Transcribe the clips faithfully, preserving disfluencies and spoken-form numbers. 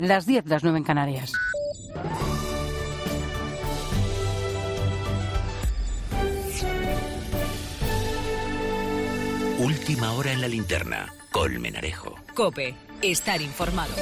Las diez, las nueve en Canarias. Última hora en la linterna. Colmenarejo. COPE. Estar informado.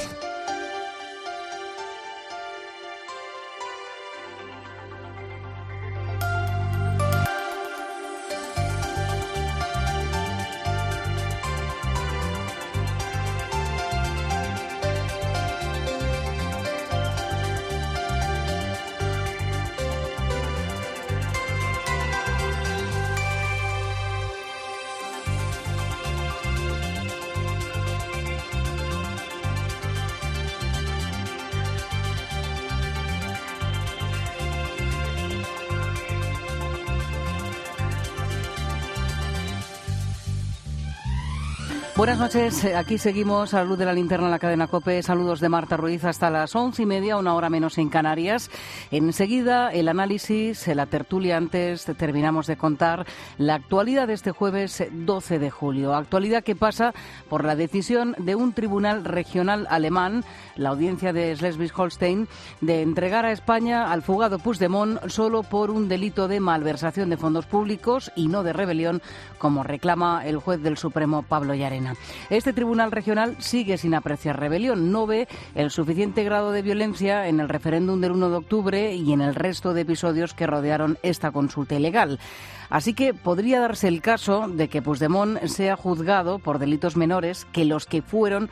Buenas noches, aquí seguimos a la luz de la linterna en la cadena COPE. Saludos de Marta Ruiz hasta las once y media, una hora menos en Canarias. Enseguida el análisis, la tertulia. Antes terminamos de contar la actualidad de este jueves doce de julio. Actualidad que pasa por la decisión de un tribunal regional alemán, la audiencia de Schleswig-Holstein, de entregar a España al fugado Puigdemont solo por un delito de malversación de fondos públicos y no de rebelión, como reclama el juez del Supremo Pablo Llarena. Este tribunal regional sigue sin apreciar rebelión, no ve el suficiente grado de violencia en el referéndum del uno de octubre y en el resto de episodios que rodearon esta consulta ilegal. Así que podría darse el caso de que Puigdemont sea juzgado por delitos menores que los que fueron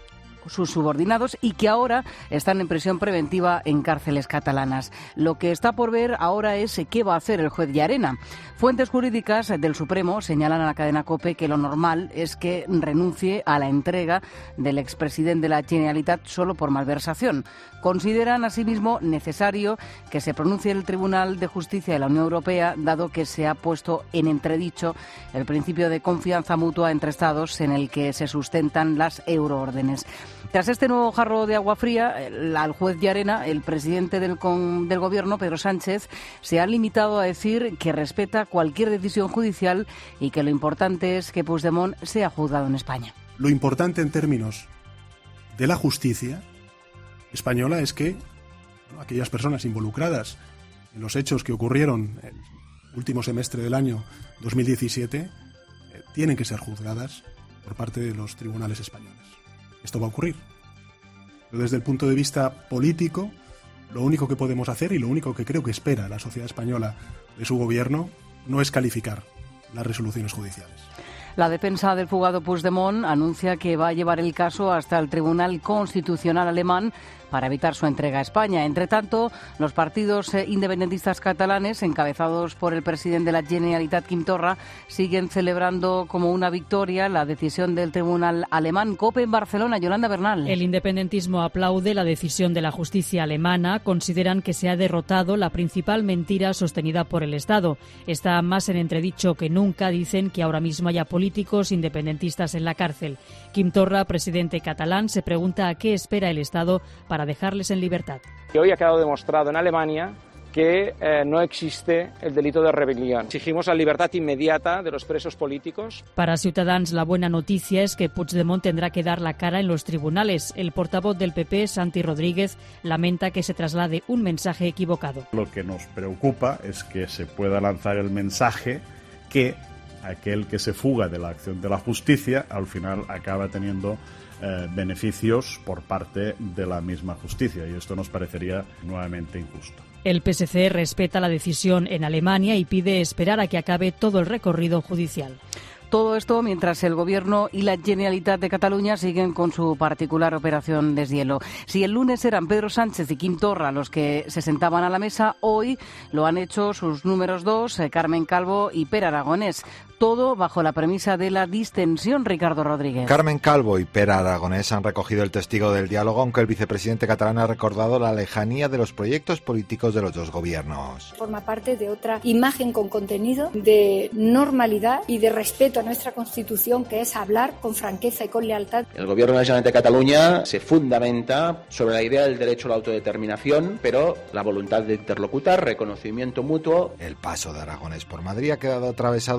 sus subordinados y que ahora están en prisión preventiva en cárceles catalanas. Lo que está por ver ahora es qué va a hacer el juez Llarena. Fuentes jurídicas del Supremo señalan a la cadena COPE que lo normal es que renuncie a la entrega del expresidente de la Generalitat solo por malversación. Consideran asimismo necesario que se pronuncie el Tribunal de Justicia de la Unión Europea, dado que se ha puesto en entredicho el principio de confianza mutua entre Estados en el que se sustentan las euroórdenes. Tras este nuevo jarro de agua fría, el, al juez Llarena, el presidente del, con, del Gobierno, Pedro Sánchez, se ha limitado a decir que respeta cualquier decisión judicial y que lo importante es que Puigdemont sea juzgado en España. Lo importante en términos de la justicia española es que bueno, aquellas personas involucradas en los hechos que ocurrieron el último semestre del año dos mil diecisiete eh, tienen que ser juzgadas por parte de los tribunales españoles. Esto va a ocurrir. Pero desde el punto de vista político, lo único que podemos hacer y lo único que creo que espera la sociedad española de su gobierno no es calificar las resoluciones judiciales. La defensa del fugado Puigdemont anuncia que va a llevar el caso hasta el Tribunal Constitucional alemán para evitar su entrega a España. Entre tanto, los partidos independentistas catalanes, encabezados por el presidente de la Generalitat, Quim Torra, siguen celebrando como una victoria la decisión del Tribunal alemán. COPE en Barcelona, Yolanda Bernal. El independentismo aplaude la decisión de la justicia alemana. Consideran que se ha derrotado la principal mentira sostenida por el Estado. Está más en entredicho que nunca, dicen, que ahora mismo haya políticos independentistas en la cárcel. Quim Torra, presidente catalán, se pregunta a qué espera el Estado para dejarles en libertad. Que hoy ha quedado demostrado en Alemania que eh, no existe el delito de rebelión. Exigimos la libertad inmediata de los presos políticos. Para Ciutadans, la buena noticia es que Puigdemont tendrá que dar la cara en los tribunales. El portavoz del P P, Santi Rodríguez, lamenta que se traslade un mensaje equivocado. Lo que nos preocupa es que se pueda lanzar el mensaje que aquel que se fuga de la acción de la justicia al final acaba teniendo Eh, beneficios por parte de la misma justicia, y esto nos parecería nuevamente injusto. El P S C respeta la decisión en Alemania y pide esperar a que acabe todo el recorrido judicial. Todo esto mientras el Gobierno y la Generalitat de Cataluña siguen con su particular operación deshielo. Si el lunes eran Pedro Sánchez y Quim Torra los que se sentaban a la mesa, hoy lo han hecho sus números dos, eh, Carmen Calvo y Pere Aragonés. Todo bajo la premisa de la distensión, Ricardo Rodríguez. Carmen Calvo y Pere Aragonés han recogido el testigo del diálogo, aunque el vicepresidente catalán ha recordado la lejanía de los proyectos políticos de los dos gobiernos. Forma parte de otra imagen con contenido de normalidad y de respeto a nuestra Constitución, que es hablar con franqueza y con lealtad. El Gobierno de la Generalitat de Cataluña se fundamenta sobre la idea del derecho a la autodeterminación, pero la voluntad de interlocutar, reconocimiento mutuo. El paso de Aragonés por Madrid ha quedado atravesado por la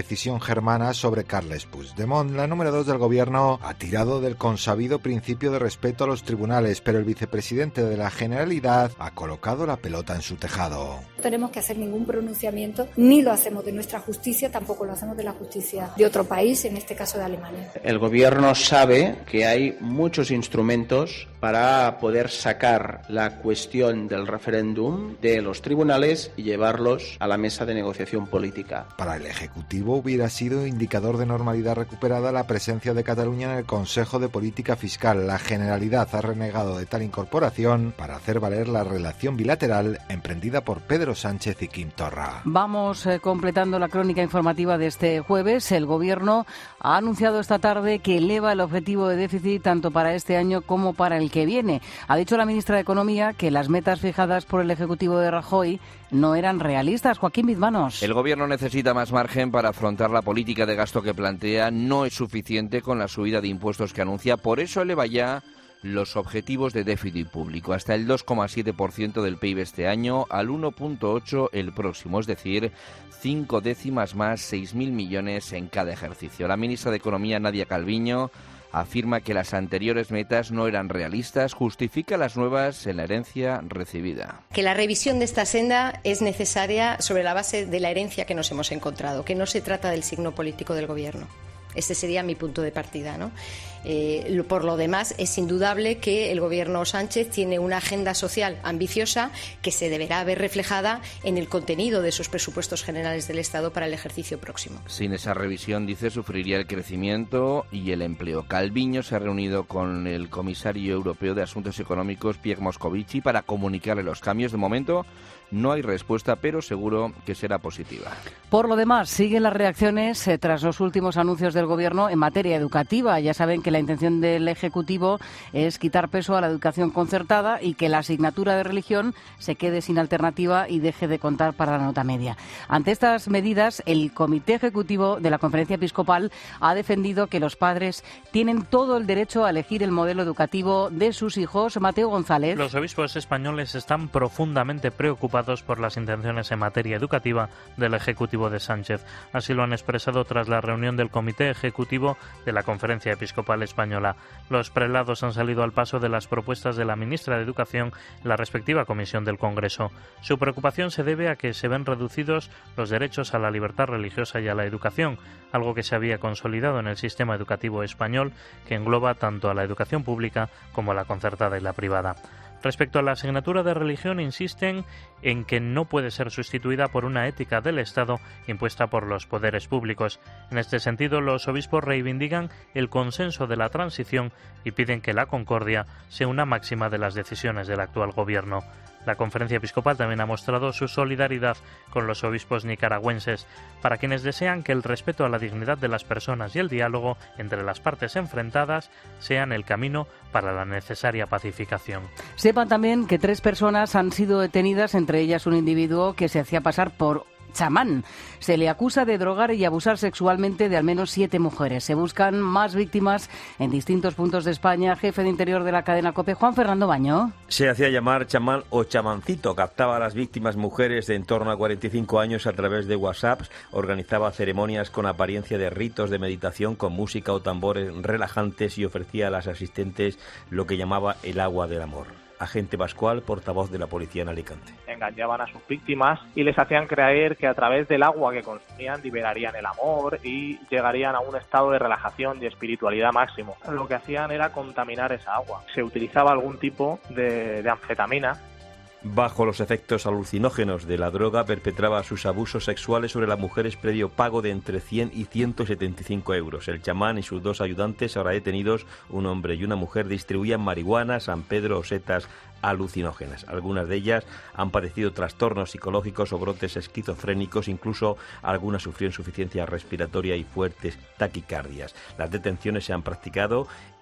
decisión germana sobre Carles Puigdemont. La número dos del gobierno ha tirado del consabido principio de respeto a los tribunales, pero el vicepresidente de la Generalidad ha colocado la pelota en su tejado. No tenemos que hacer ningún pronunciamiento, ni lo hacemos de nuestra justicia, tampoco lo hacemos de la justicia de otro país, en este caso de Alemania. El gobierno sabe que hay muchos instrumentos para poder sacar la cuestión del referéndum de los tribunales y llevarlos a la mesa de negociación política. Para el Ejecutivo hubiera sido indicador de normalidad recuperada la presencia de Cataluña en el Consejo de Política Fiscal. La Generalidad ha renegado de tal incorporación para hacer valer la relación bilateral emprendida por Pedro Sánchez y Quim Torra. Vamos eh, completando la crónica informativa de este jueves. El Gobierno ha anunciado esta tarde que eleva el objetivo de déficit tanto para este año como para el que viene. Ha dicho la ministra de Economía que las metas fijadas por el Ejecutivo de Rajoy no eran realistas. Joaquín Bizmanos. El Gobierno necesita más margen para afrontar la política de gasto que plantea. No es suficiente con la subida de impuestos que anuncia. Por eso eleva ya los objetivos de déficit público hasta el dos coma siete por ciento del P I B este año, al uno coma ocho el próximo, es decir, cinco décimas más, seis mil millones en cada ejercicio. La ministra de Economía, Nadia Calviño, afirma que las anteriores metas no eran realistas, justifica las nuevas en la herencia recibida. Que la revisión de esta senda es necesaria sobre la base de la herencia que nos hemos encontrado, que no se trata del signo político del Gobierno. Ese sería mi punto de partida, ¿no? Eh, por lo demás, es indudable que el Gobierno Sánchez tiene una agenda social ambiciosa que se deberá ver reflejada en el contenido de esos presupuestos generales del Estado para el ejercicio próximo. Sin esa revisión, dice, sufriría el crecimiento y el empleo. Calviño se ha reunido con el comisario europeo de Asuntos Económicos, Pierre Moscovici, para comunicarle los cambios. De momento no hay respuesta, pero seguro que será positiva. Por lo demás, siguen las reacciones eh, tras los últimos anuncios del Gobierno en materia educativa. Ya saben que la intención del Ejecutivo es quitar peso a la educación concertada y que la asignatura de religión se quede sin alternativa y deje de contar para la nota media. Ante estas medidas, el Comité Ejecutivo de la Conferencia Episcopal ha defendido que los padres tienen todo el derecho a elegir el modelo educativo de sus hijos. Mateo González. Los obispos españoles están profundamente preocupados por las intenciones en materia educativa del Ejecutivo de Sánchez. Así lo han expresado tras la reunión del Comité Ejecutivo de la Conferencia Episcopal Española. Los prelados han salido al paso de las propuestas de la ministra de Educación en la respectiva comisión del Congreso. Su preocupación se debe a que se ven reducidos los derechos a la libertad religiosa y a la educación, algo que se había consolidado en el sistema educativo español, que engloba tanto a la educación pública como a la concertada y la privada. Respecto a la asignatura de religión, insisten en que no puede ser sustituida por una ética del Estado impuesta por los poderes públicos. En este sentido, los obispos reivindican el consenso de la transición y piden que la concordia sea una máxima de las decisiones del actual gobierno. La Conferencia Episcopal también ha mostrado su solidaridad con los obispos nicaragüenses, para quienes desean que el respeto a la dignidad de las personas y el diálogo entre las partes enfrentadas sean el camino para la necesaria pacificación. Sepan también que tres personas han sido detenidas, entre ellas un individuo que se hacía pasar por chamán. Se le acusa de drogar y abusar sexualmente de al menos siete mujeres. Se buscan más víctimas en distintos puntos de España. Jefe de Interior de la cadena COPE, Juan Fernando Baño. Se hacía llamar chamán o chamancito. Captaba a las víctimas mujeres de en torno a cuarenta y cinco años a través de WhatsApp. Organizaba ceremonias con apariencia de ritos de meditación con música o tambores relajantes y ofrecía a las asistentes lo que llamaba el agua del amor. Agente Pascual, portavoz de la policía en Alicante. Engañaban a sus víctimas y les hacían creer que a través del agua que consumían liberarían el amor y llegarían a un estado de relajación y espiritualidad máximo. Lo que hacían era contaminar esa agua. Se utilizaba algún tipo de, de anfetamina. Bajo los efectos alucinógenos de la droga, perpetraba sus abusos sexuales sobre las mujeres previo pago de entre cien y ciento setenta y cinco euros. El chamán y sus dos ayudantes, ahora detenidos, un hombre y una mujer, distribuían marihuana, San Pedro o setas alucinógenas. Algunas de ellas han padecido trastornos psicológicos o brotes esquizofrénicos, incluso algunas sufrieron insuficiencia respiratoria y fuertes taquicardias. Las detenciones se han practicado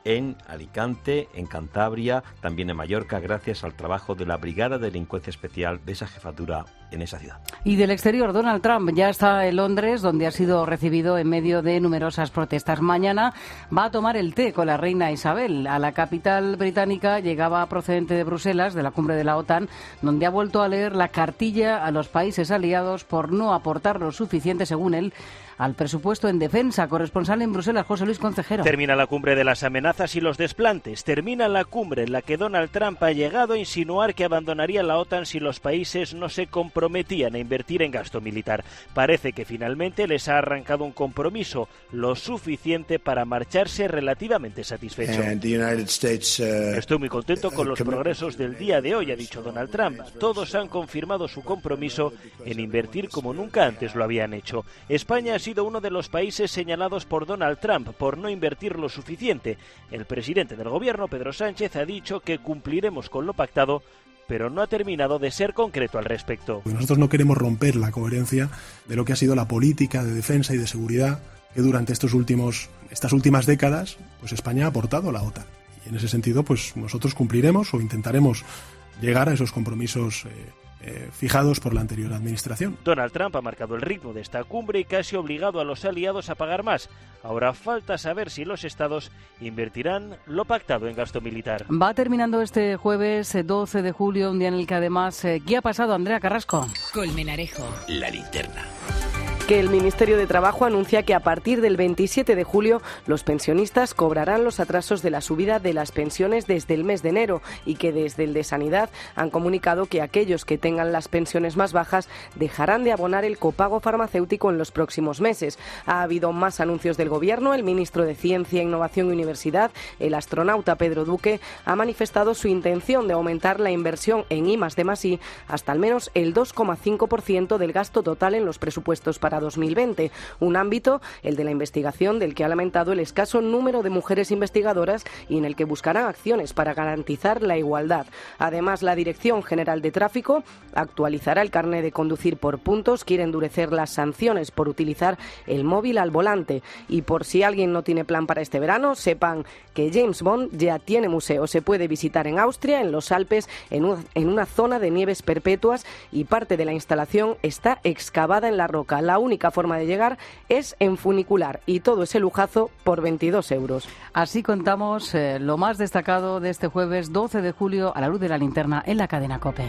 en Alicante, en Cantabria, también en Mallorca, gracias al trabajo de la Brigada de Delincuencia Especial de esa jefatura en esa ciudad. Y del exterior, Donald Trump ya está en Londres, donde ha sido recibido en medio de numerosas protestas. Mañana va a tomar el té con la reina Isabel. A la capital británica llegaba procedente de Bruselas, de la cumbre de la OTAN, donde ha vuelto a leer la cartilla a los países aliados por no aportar lo suficiente, según él, al presupuesto en defensa. Corresponsal en Bruselas, José Luis Concejero. Termina la cumbre de las amenazas y los desplantes. Termina la cumbre en la que Donald Trump ha llegado a insinuar que abandonaría la OTAN si los países no se comprometían a invertir en gasto militar. Parece que finalmente les ha arrancado un compromiso lo suficiente para marcharse relativamente satisfecho. States, uh, Estoy muy contento con los progresos del día de hoy, ha dicho Donald Trump. Todos han confirmado su compromiso en invertir como nunca antes lo habían hecho. España ha sido uno de los países señalados por Donald Trump por no invertir lo suficiente. El presidente del gobierno, Pedro Sánchez, ha dicho que cumpliremos con lo pactado, pero no ha terminado de ser concreto al respecto. Nosotros no queremos romper la coherencia de lo que ha sido la política de defensa y de seguridad que durante estos últimos, estas últimas décadas, pues España ha aportado a la OTAN. Y en ese sentido, pues nosotros cumpliremos o intentaremos llegar a esos compromisos eh, Eh, fijados por la anterior administración. Donald Trump ha marcado el ritmo de esta cumbre y casi obligado a los aliados a pagar más. Ahora falta saber si los estados invertirán lo pactado en gasto militar. Va terminando este jueves doce de julio, un día en el que además... Eh, ¿qué ha pasado, Andrea Carrasco? Colmenarejo. La linterna. Que el Ministerio de Trabajo anuncia que a partir del veintisiete de julio los pensionistas cobrarán los atrasos de la subida de las pensiones desde el mes de enero y que desde el de Sanidad han comunicado que aquellos que tengan las pensiones más bajas dejarán de abonar el copago farmacéutico en los próximos meses. Ha habido más anuncios del Gobierno. El ministro de Ciencia, Innovación y Universidad, el astronauta Pedro Duque, ha manifestado su intención de aumentar la inversión en I más D más I hasta al menos el dos coma cinco por ciento del gasto total en los presupuestos para dos mil veinte, un ámbito, el de la investigación, del que ha lamentado el escaso número de mujeres investigadoras y en el que buscarán acciones para garantizar la igualdad. Además, la Dirección General de Tráfico actualizará el carné de conducir por puntos, quiere endurecer las sanciones por utilizar el móvil al volante. Y por si alguien no tiene plan para este verano, sepan que James Bond ya tiene museo. Se puede visitar en Austria, en los Alpes, en, un, en una zona de nieves perpetuas y parte de la instalación está excavada en la roca. La única forma de llegar es en funicular y todo ese lujazo por veintidós euros. Así contamos eh, lo más destacado de este jueves doce de julio a la luz de la linterna en la cadena COPE.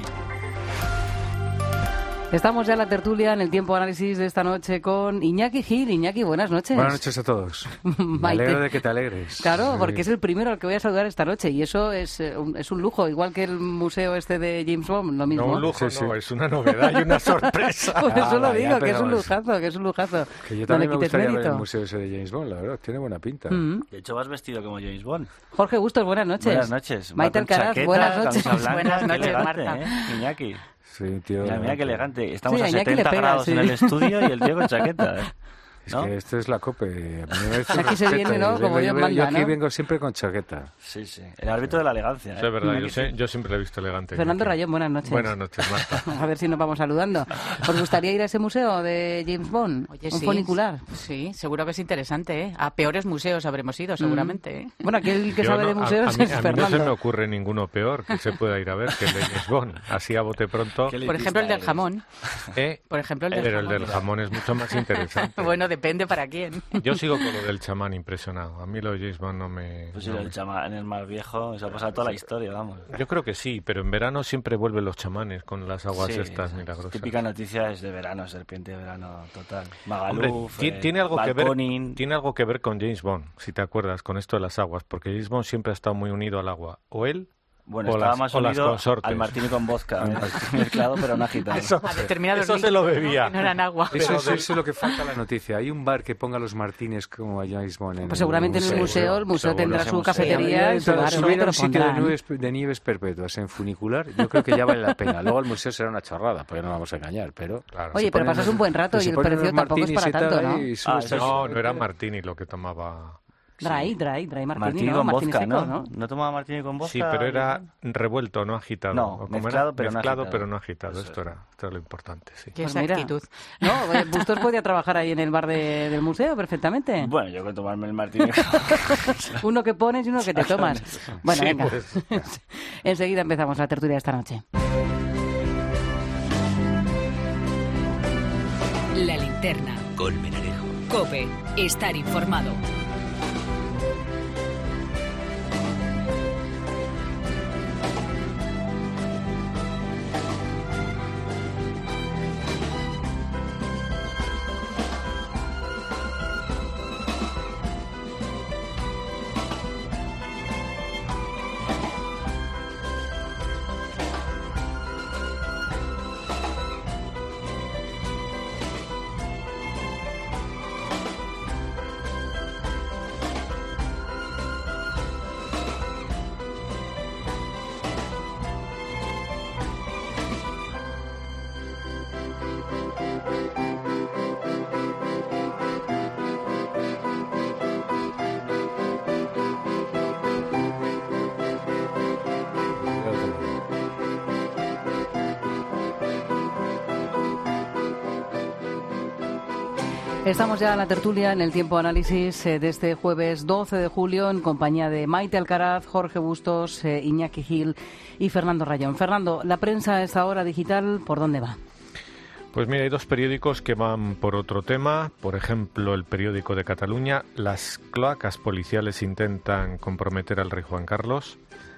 Estamos ya en la tertulia, en el tiempo análisis de esta noche con Iñaki Gil. Iñaki, buenas noches. Buenas noches a todos. Me alegro de que te alegres. Claro, sí. Porque es el primero al que voy a saludar esta noche y eso es, eh, un, es un lujo, igual que el museo este de James Bond, lo mismo. No, un lujo, sí, sí. No, es una novedad y una sorpresa. Por eso ah, lo digo, ya, que es un lujazo, que es un lujazo. Que yo también no me gustaría mérito. ver el museo ese de James Bond, la verdad, tiene buena pinta. Mm-hmm. De hecho, vas vestido como James Bond. Jorge Bustos, buenas noches. Buenas noches. Maite Alcaraz, buenas noches. Blanca, buenas noches, elegante, Marta. ¿eh? Iñaki. Sí, tío. Mira, mira qué elegante. Estamos sí, a setenta pega, grados sí. en el estudio y el tío con chaqueta. ¿eh? Es ¿no? que esto es la COPE. Aquí se viene, ¿no? Como Dios manda, Yo aquí ¿no? vengo siempre con chaqueta. Sí, sí. El árbitro de la elegancia. ¿eh? Eso es verdad. Yo, sé, yo siempre lo he visto elegante. Fernando Rayón, buenas noches. Buenas noches, Marta. A ver si nos vamos saludando. ¿Os gustaría ir a ese museo de James Bond? Oye, un sí, funicular. Sí, seguro que es interesante, ¿eh? A peores museos habremos ido, seguramente. ¿eh? Bueno, aquel que Yo sabe no, de museos a, a mí, es a mí Fernando. no se me ocurre ninguno peor que se pueda ir a ver que el de James Bond. Así a bote pronto. Por ejemplo, el del jamón. ¿Eh? Por ejemplo, el del Pero jamón. el del jamón es mucho más interesante. Bueno, depende para quién. Yo sigo con lo del chamán impresionado. A mí lo de James Bond no me... Pues no el me... chamán, el más viejo, se ha pasado toda la historia, vamos. Yo creo que sí, pero en verano siempre vuelven los chamanes con las aguas sí, estas sí. milagrosas. Típica noticia es de verano, serpiente de verano total. Hombre, Magaluf, ti- eh, tiene, algo que ver, Balconing. tiene algo que ver con James Bond, si te acuerdas, con esto de las aguas, porque James Bond siempre ha estado muy unido al agua. O él... Bueno, o estaba las, más o las unido consortes. al martini con vodka, mezclado pero no agitado. Eso, A determinados eso se lo bebía. que no eran agua. Eso, Pero eso, de- eso es lo que falta en la noticia. Hay un bar que ponga los martines como a James Bond. En Pues seguramente en el museo, el museo seguro. tendrá Ese su museo. cafetería y su bar, Si ¿no? hubiera Te lo un sitio de pondrán. nieves, de nieves perpetuas en funicular, yo creo que ya vale la pena. Luego el museo será una chorrada, porque no vamos a engañar, pero... Claro. Oye, se pero ponen- pasas un buen rato se y el ponen precio unos tampoco es para martinis y tanto, tal, ¿no? y sube- Ah, eso No, no era Martini lo que tomaba Dry, dry, dry martini, Martini ¿no? con Martini vodka, seco, ¿no? ¿no? ¿No tomaba martini con vodka? Sí, pero era revuelto, no agitado. No, ¿O cómo mezclado, era? pero no mezclado, agitado. pero no agitado. Esto era, esto era lo importante, sí. Qué Pues mira, exactitud. No, eh, Bustos podía trabajar ahí en el bar de- del museo perfectamente. Bueno, yo con tomarme el martini. Uno que pones y uno que te tomas. Bueno, Sí, venga. pues. Enseguida empezamos la tertulia de esta noche. La linterna. Colmen Arejo. COPE. Estar informado. Estamos ya en la tertulia, en el tiempo análisis eh, de este jueves doce de julio, en compañía de Maite Alcaraz, Jorge Bustos, eh, Iñaki Gil y Fernando Rayón. Fernando, la prensa a esta hora digital, ¿por dónde va? Pues mira, hay dos periódicos que van por otro tema. Por ejemplo, el periódico de Cataluña, las cloacas policiales intentan comprometer al rey Juan Carlos.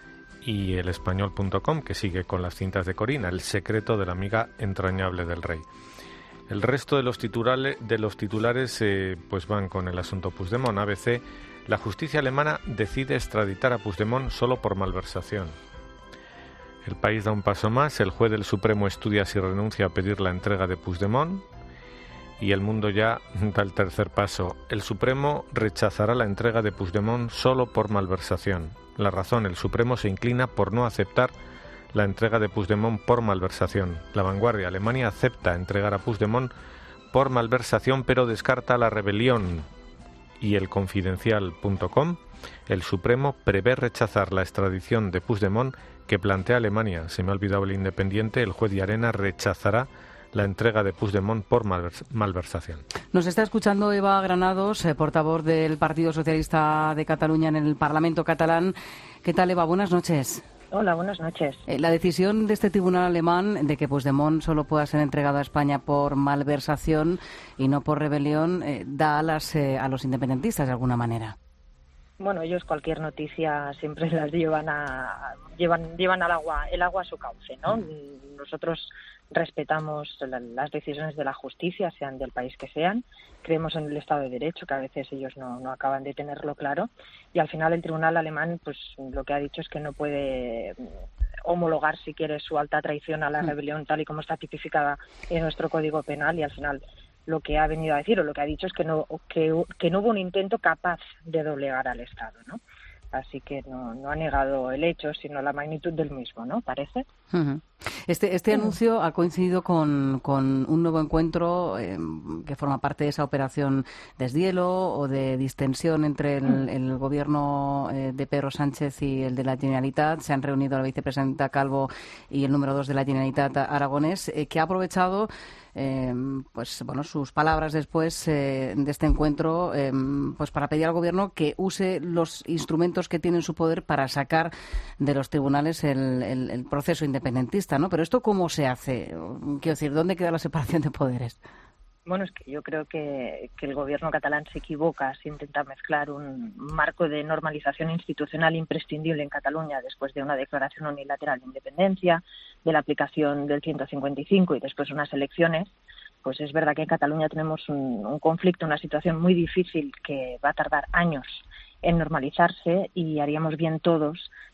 Y el español punto com, que sigue con las cintas de Corina, el secreto de la amiga entrañable del rey. El resto de los titulares, de los titulares eh, pues van con el asunto Puigdemont. A B C, la justicia alemana decide extraditar a Puigdemont solo por malversación. El País da un paso más, el juez del Supremo estudia si renuncia a pedir la entrega de Puigdemont. Y El Mundo ya da el tercer paso. El Supremo rechazará la entrega de Puigdemont solo por malversación. La razón, el Supremo se inclina por no aceptar la entrega de Puigdemont por malversación. La Vanguardia, Alemania acepta entregar a Puigdemont por malversación, pero descarta la rebelión. Y el Confidencial punto com, el Supremo prevé rechazar la extradición de Puigdemont que plantea Alemania. Se me ha olvidado el Independiente, el juez de Arena rechazará la entrega de Puigdemont por malvers- malversación. Nos está escuchando Eva Granados, eh, portavoz del Partido Socialista de Cataluña en el Parlamento catalán. ¿Qué tal, Eva? Buenas noches. Hola, buenas noches. Eh, la decisión de este tribunal alemán de que Puigdemont solo pueda ser entregado a España por malversación y no por rebelión eh, da alas eh, a los independentistas de alguna manera. Bueno, ellos cualquier noticia siempre las llevan a llevan llevan al agua el agua a su cauce, ¿no? Nosotros respetamos la, las decisiones de la justicia, sean del país que sean. Creemos en el Estado de Derecho, que a veces ellos no, no acaban de tenerlo claro. Y al final el tribunal alemán, pues lo que ha dicho es que no puede homologar, si quiere, su alta traición a la rebelión tal y como está tipificada en nuestro Código Penal. Y al final lo que ha venido a decir o lo que ha dicho es que no que, que no hubo un intento capaz de doblegar al Estado, ¿no? Así que no, no ha negado el hecho, sino la magnitud del mismo, ¿no? ¿Parece? Uh-huh. Este, este anuncio ha coincidido con, con un nuevo encuentro eh, que forma parte de esa operación deshielo o de distensión entre el, el gobierno eh, de Pedro Sánchez y el de la Generalitat. Se han reunido la vicepresidenta Calvo y el número dos de la Generalitat, Aragonés, eh, que ha aprovechado Eh, pues bueno, sus palabras después eh, de este encuentro eh, pues para pedir al gobierno que use los instrumentos que tiene en su poder para sacar de los tribunales el, el, el proceso independentista, ¿no? Pero esto ¿cómo se hace? Quiero decir, ¿dónde queda la separación de poderes? Bueno, es que yo creo que, que el gobierno catalán se equivoca si intenta mezclar un marco de normalización institucional imprescindible en Cataluña después de una declaración unilateral de independencia, de la aplicación del ciento cincuenta y cinco y después unas elecciones. Pues es verdad que en Cataluña tenemos un, un conflicto, una situación muy difícil que va a tardar años en normalizarse y haríamos bien todos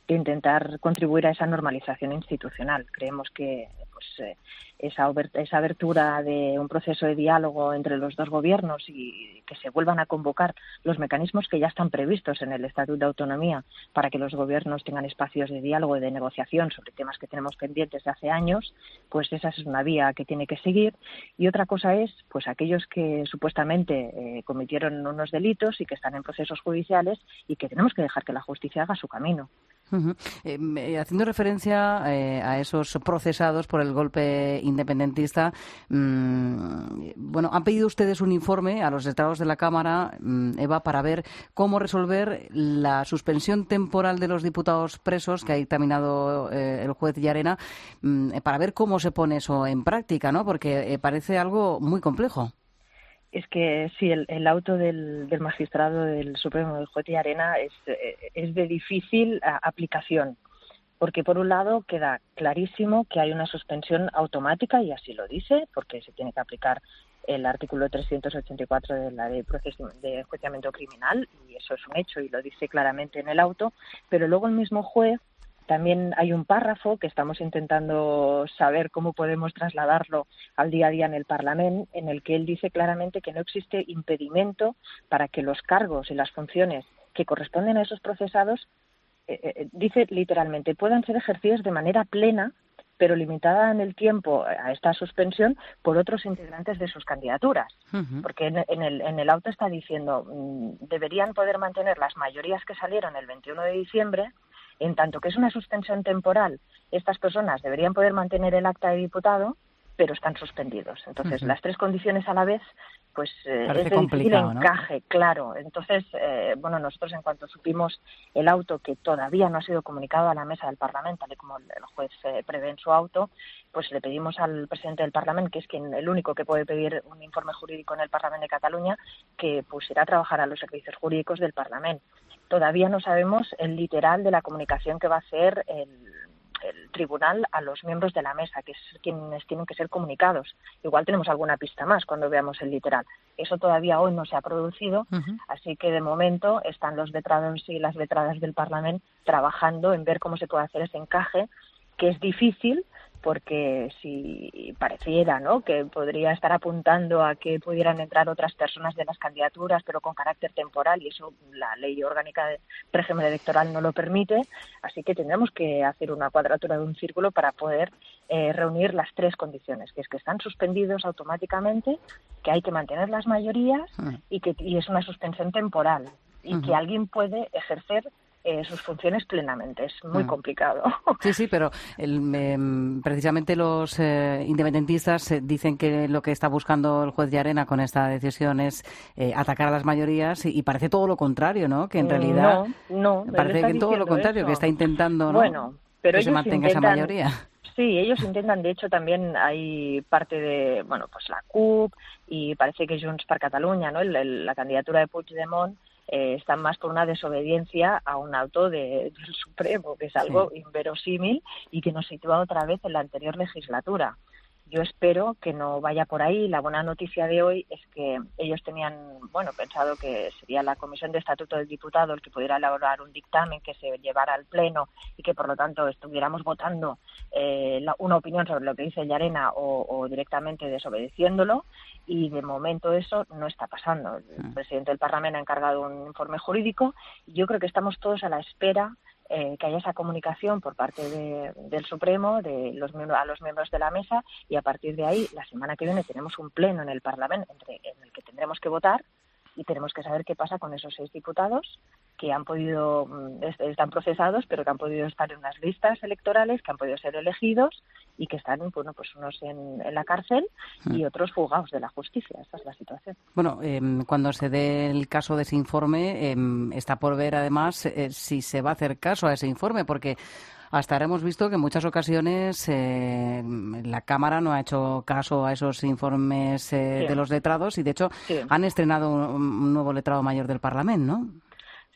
de intentar contribuir a esa normalización institucional. Creemos que pues, eh, esa, esa abertura de un proceso de diálogo entre los dos gobiernos y que se vuelvan a convocar los mecanismos que ya están previstos en el Estatuto de Autonomía para que los gobiernos tengan espacios de diálogo y de negociación sobre temas que tenemos pendientes de hace años, pues esa es una vía que tiene que seguir. Y otra cosa es, pues aquellos que supuestamente eh, cometieron unos delitos y que están en procesos judiciales y que tenemos que dejar que la justicia haga su camino. Uh-huh. Eh, haciendo referencia eh, a esos procesados por el golpe independentista, mmm, bueno, han pedido ustedes un informe a los letrados de la Cámara, mmm, Eva, para ver cómo resolver la suspensión temporal de los diputados presos que ha dictaminado eh, el juez Llarena, mmm, para ver cómo se pone eso en práctica, ¿no? Porque eh, parece algo muy complejo. Es que sí, el, el auto del, del magistrado del Supremo, del juez Llarena, es, es de difícil a, aplicación, porque por un lado queda clarísimo que hay una suspensión automática, y así lo dice, porque se tiene que aplicar el artículo trescientos ochenta y cuatro de la Ley de Enjuiciamiento Criminal, y eso es un hecho y lo dice claramente en el auto, pero luego el mismo juez también hay un párrafo que estamos intentando saber cómo podemos trasladarlo al día a día en el Parlamento, en el que él dice claramente que no existe impedimento para que los cargos y las funciones que corresponden a esos procesados, eh, eh, dice literalmente, puedan ser ejercidos de manera plena, pero limitada en el tiempo a esta suspensión por otros integrantes de sus candidaturas. Uh-huh. Porque en, en, el, en el auto está diciendo, mmm, deberían poder mantener las mayorías que salieron el veintiuno de diciembre, en tanto que es una suspensión temporal, estas personas deberían poder mantener el acta de diputado, pero están suspendidos. Entonces, uh-huh. las tres condiciones a la vez, pues eh, es de difícil encaje, ¿no? Claro. Entonces, eh, bueno, nosotros en cuanto supimos el auto, que todavía no ha sido comunicado a la mesa del Parlamento, tal y como el juez eh, prevé en su auto, pues le pedimos al presidente del Parlamento, que es quien el único que puede pedir un informe jurídico en el Parlamento de Cataluña, que pusiera a trabajar a los servicios jurídicos del Parlamento. Todavía no sabemos el literal de la comunicación que va a hacer el, el tribunal a los miembros de la mesa, que es quienes tienen que ser comunicados. Igual tenemos alguna pista más cuando veamos el literal. Eso todavía hoy no se ha producido, uh-huh. así que de momento están los letrados y las letradas del Parlamento trabajando en ver cómo se puede hacer ese encaje, que es difícil, porque si pareciera, ¿no?, que podría estar apuntando a que pudieran entrar otras personas de las candidaturas, pero con carácter temporal, y eso la ley orgánica de régimen electoral no lo permite, así que tendremos que hacer una cuadratura de un círculo para poder eh, reunir las tres condiciones, que es que están suspendidos automáticamente, que hay que mantener las mayorías y que y es una suspensión temporal, y uh-huh. que alguien puede ejercer Eh, sus funciones plenamente. Es muy mm. complicado. Sí, sí, pero el, eh, precisamente los eh, independentistas eh, dicen que lo que está buscando el juez Llarena con esta decisión es eh, atacar a las mayorías, y, y parece todo lo contrario, ¿no? Que en realidad no, no, parece que todo lo contrario, eso. que está intentando, ¿no?, bueno, pero que se mantenga intentan, esa mayoría. Sí, ellos intentan, de hecho también hay parte de, bueno, pues la C U P y parece que Junts per Catalunya, ¿no?, el, el, la candidatura de Puigdemont, Eh, están más por una desobediencia a un auto de, del Supremo, que es algo sí. inverosímil y que nos sitúa otra vez en la anterior legislatura. Yo espero que no vaya por ahí. La buena noticia de hoy es que ellos tenían, bueno, pensado que sería la Comisión de Estatuto del Diputado el que pudiera elaborar un dictamen que se llevara al Pleno y que, por lo tanto, estuviéramos votando eh, la, una opinión sobre lo que dice Llarena o, o directamente desobedeciéndolo, y de momento eso no está pasando. El presidente del Parlamento ha encargado un informe jurídico y yo creo que estamos todos a la espera Eh, que haya esa comunicación por parte de, del Supremo, de los miembros, a los miembros de la mesa, y a partir de ahí, la semana que viene tenemos un pleno en el Parlamento entre, en el que tendremos que votar y tenemos que saber qué pasa con esos seis diputados que han podido, están procesados, pero que han podido estar en unas listas electorales, que han podido ser elegidos y que están, bueno, pues unos en, en la cárcel y otros fugados de la justicia. Esta es la situación. Bueno, eh, cuando se dé el caso de ese informe, eh, está por ver además eh, si se va a hacer caso a ese informe, porque hasta ahora hemos visto que en muchas ocasiones eh, la Cámara no ha hecho caso a esos informes eh, sí. de los letrados, y de hecho sí. han estrenado un, un nuevo letrado mayor del Parlamento, ¿no?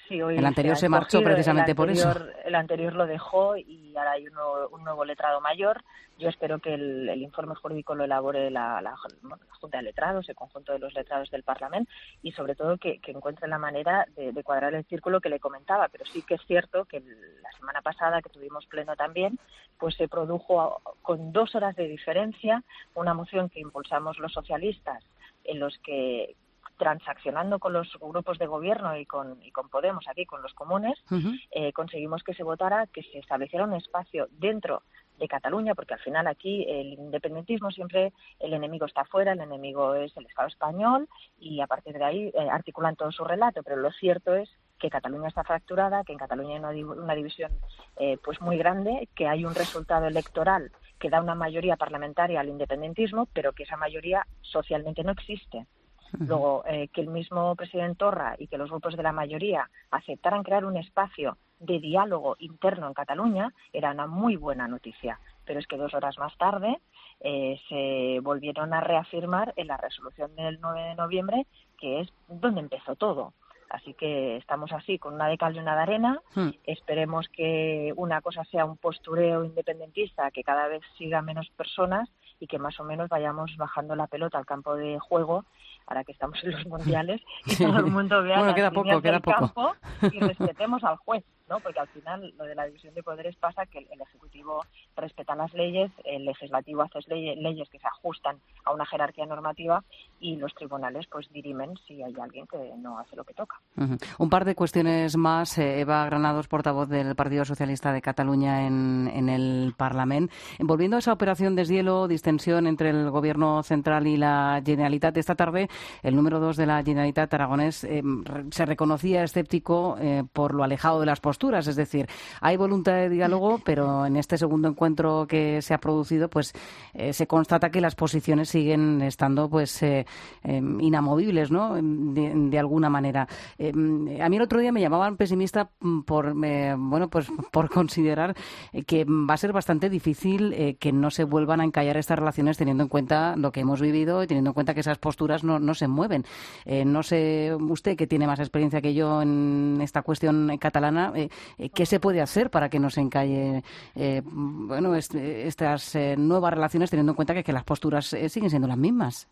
Sí, hoy el anterior se, se marchó precisamente el anterior, por eso. El anterior lo dejó y ahora hay uno, un nuevo letrado mayor. Yo espero que el, el informe jurídico lo elabore la, la, la Junta de Letrados, el conjunto de los letrados del Parlamento, y sobre todo que, que encuentre la manera de, de cuadrar el círculo que le comentaba. Pero sí que es cierto que la semana pasada, que tuvimos pleno también, pues se produjo con dos horas de diferencia una moción que impulsamos los socialistas, en los que, transaccionando con los grupos de gobierno y con, y con Podemos, aquí con los comunes, uh-huh. eh, conseguimos que se votara, que se estableciera un espacio dentro de Cataluña, porque al final aquí el independentismo siempre, el enemigo está fuera, el enemigo es el Estado español, y a partir de ahí eh, articulan todo su relato, pero lo cierto es que Cataluña está fracturada, que en Cataluña hay una, una división eh, pues muy grande, que hay un resultado electoral que da una mayoría parlamentaria al independentismo, pero que esa mayoría socialmente no existe. Luego, eh, que el mismo presidente Torra y que los grupos de la mayoría aceptaran crear un espacio de diálogo interno en Cataluña era una muy buena noticia. Pero es que dos horas más tarde eh, se volvieron a reafirmar en la resolución del nueve de noviembre, que es donde empezó todo. Así que estamos así, con una de cal y una de arena. Hmm. Esperemos que una cosa sea un postureo independentista, que cada vez siga menos personas y que más o menos vayamos bajando la pelota al campo de juego, ahora que estamos en los mundiales, y sí. todo el mundo vea bueno, las queda líneas poco, queda del poco. campo y respetemos al juez, ¿no? Porque al final lo de la división de poderes pasa que el, el Ejecutivo respeta las leyes, el Legislativo hace leyes, leyes que se ajustan a una jerarquía normativa y los tribunales pues dirimen si hay alguien que no hace lo que toca. Uh-huh. Un par de cuestiones más. Eh, Eva Granados, portavoz del Partido Socialista de Cataluña en, en el Parlamento. Volviendo a esa operación deshielo, distensión entre el Gobierno central y la Generalitat, esta tarde el número dos de la Generalitat aragonés eh, se reconocía escéptico eh, por lo alejado de las posturas, es decir, hay voluntad de diálogo, pero en este segundo encuentro que se ha producido, pues eh, se constata que las posiciones siguen estando pues eh, eh, inamovibles, ¿no? De, de alguna manera. Eh, a mí el otro día me llamaban pesimista por eh, bueno pues por considerar que va a ser bastante difícil eh, que no se vuelvan a encallar estas relaciones, teniendo en cuenta lo que hemos vivido y teniendo en cuenta que esas posturas no, no se mueven. Eh, no sé, usted que tiene más experiencia que yo en esta cuestión catalana, eh, eh, ¿qué se puede hacer para que no se encalle eh, bueno est- estas eh, nuevas relaciones, teniendo en cuenta que, que las posturas eh, siguen siendo las mismas?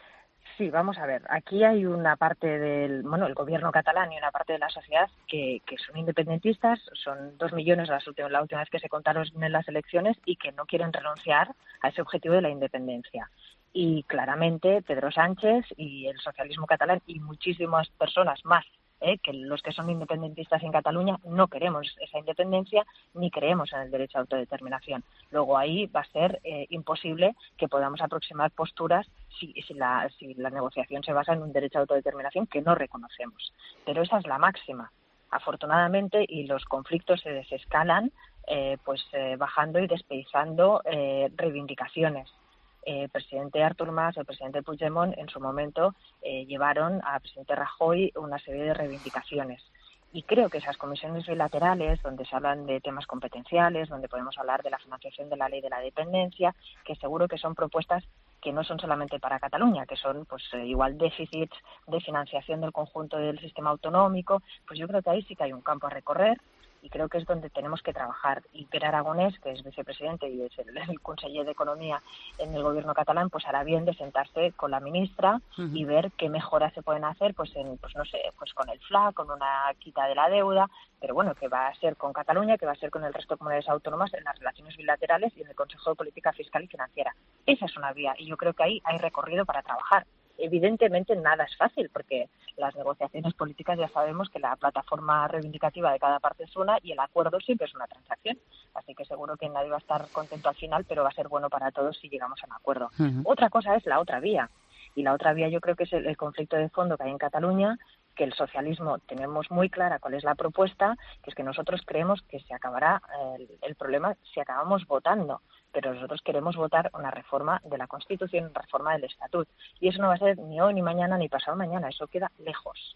Sí, vamos a ver. Aquí hay una parte del, bueno, el gobierno catalán y una parte de la sociedad que, que son independentistas, son dos millones las últimas, la última vez que se contaron en las elecciones, y que no quieren renunciar a ese objetivo de la independencia. Y claramente Pedro Sánchez y el socialismo catalán y muchísimas personas más, ¿eh? que los que son independentistas en Cataluña no queremos esa independencia ni creemos en el derecho a autodeterminación. Luego ahí va a ser eh, imposible que podamos aproximar posturas si, si, la, si la negociación se basa en un derecho a autodeterminación que no reconocemos. Pero esa es la máxima, afortunadamente, y los conflictos se desescalan eh, pues eh, bajando y despejando eh, reivindicaciones. El presidente Artur Mas, el presidente Puigdemont, en su momento eh, llevaron al presidente Rajoy una serie de reivindicaciones. Y creo que esas comisiones bilaterales, donde se hablan de temas competenciales, donde podemos hablar de la financiación de la ley de la dependencia, que seguro que son propuestas que no son solamente para Cataluña, que son pues eh, igual déficits de financiación del conjunto del sistema autonómico, pues yo creo que ahí sí que hay un campo a recorrer. Y creo que es donde tenemos que trabajar. Y Pere Aragonés, que es vicepresidente y es el, el conseller de Economía en el gobierno catalán, pues hará bien de sentarse con la ministra uh-huh. y ver qué mejoras se pueden hacer, pues en, pues no sé, pues con el F L A, con una quita de la deuda, pero bueno, que va a ser con Cataluña, que va a ser con el resto de comunidades autónomas en las relaciones bilaterales y en el Consejo de Política Fiscal y Financiera. Esa es una vía y yo creo que ahí hay recorrido para trabajar. Evidentemente nada es fácil porque las negociaciones políticas ya sabemos que la plataforma reivindicativa de cada parte es una y el acuerdo siempre es una transacción. Así que seguro que nadie va a estar contento al final, pero va a ser bueno para todos si llegamos a un acuerdo. Uh-huh. Otra cosa es la otra vía. Y la otra vía yo creo que es el, el conflicto de fondo que hay en Cataluña, que el socialismo tenemos muy clara cuál es la propuesta, que es que nosotros creemos que se acabará el, el problema si acabamos votando. Pero nosotros queremos votar una reforma de la Constitución, una reforma del Estatut. Y eso no va a ser ni hoy, ni mañana, ni pasado mañana. Eso queda lejos.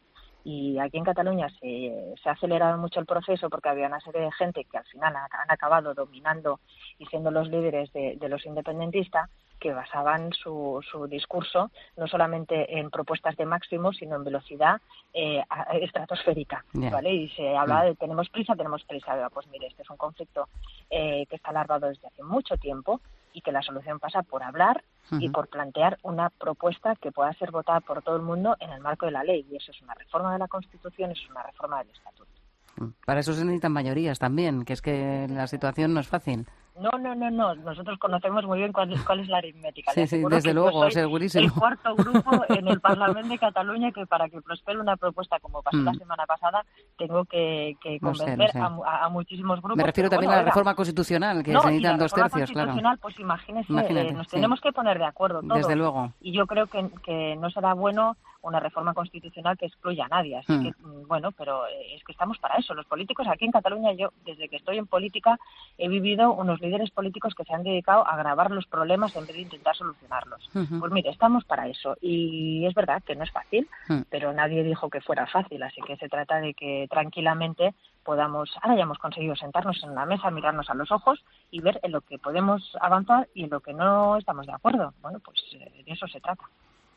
Y aquí en Cataluña se, se ha acelerado mucho el proceso porque había una serie de gente que al final han, han acabado dominando y siendo los líderes de, de los independentistas, que basaban su, su discurso no solamente en propuestas de máximo, sino en velocidad eh, estratosférica, yeah. ¿vale? Y se hablaba mm. de tenemos prisa, tenemos prisa. Pues mire, este es un conflicto eh, que está alargado desde hace mucho tiempo y que la solución pasa por hablar uh-huh. y por plantear una propuesta que pueda ser votada por todo el mundo en el marco de la ley. Y eso es una reforma de la Constitución, eso es una reforma del Estatuto. Para eso se necesitan mayorías también, que es que la situación no es fácil. No, no, no, no. Nosotros conocemos muy bien cuál, cuál es la aritmética. Sí, sí, desde luego, soy segurísimo. El cuarto grupo en el Parlamento de Cataluña que para que prospere una propuesta como pasó mm. la semana pasada, tengo que, que convencer no sé, no sé. A, a, a muchísimos grupos. Me refiero pero, también bueno, a la reforma constitucional, que no, se necesitan dos tercios, claro. La reforma constitucional, pues imagínese, Imagínate, eh, nos sí. tenemos que poner de acuerdo todos. Desde luego. Y yo creo que, que no será bueno una reforma constitucional que excluya a nadie. Así mm. que, bueno, pero es que estamos para eso. Los políticos aquí en Cataluña, yo desde que estoy en política he vivido unos líderes políticos que se han dedicado a agravar los problemas en vez de intentar solucionarlos. Uh-huh. Pues mire, estamos para eso. Y es verdad que no es fácil, uh-huh. pero nadie dijo que fuera fácil. Así que se trata de que tranquilamente podamos, ahora ya hemos conseguido sentarnos en una mesa, mirarnos a los ojos y ver en lo que podemos avanzar y en lo que no estamos de acuerdo. Bueno, pues de eso se trata.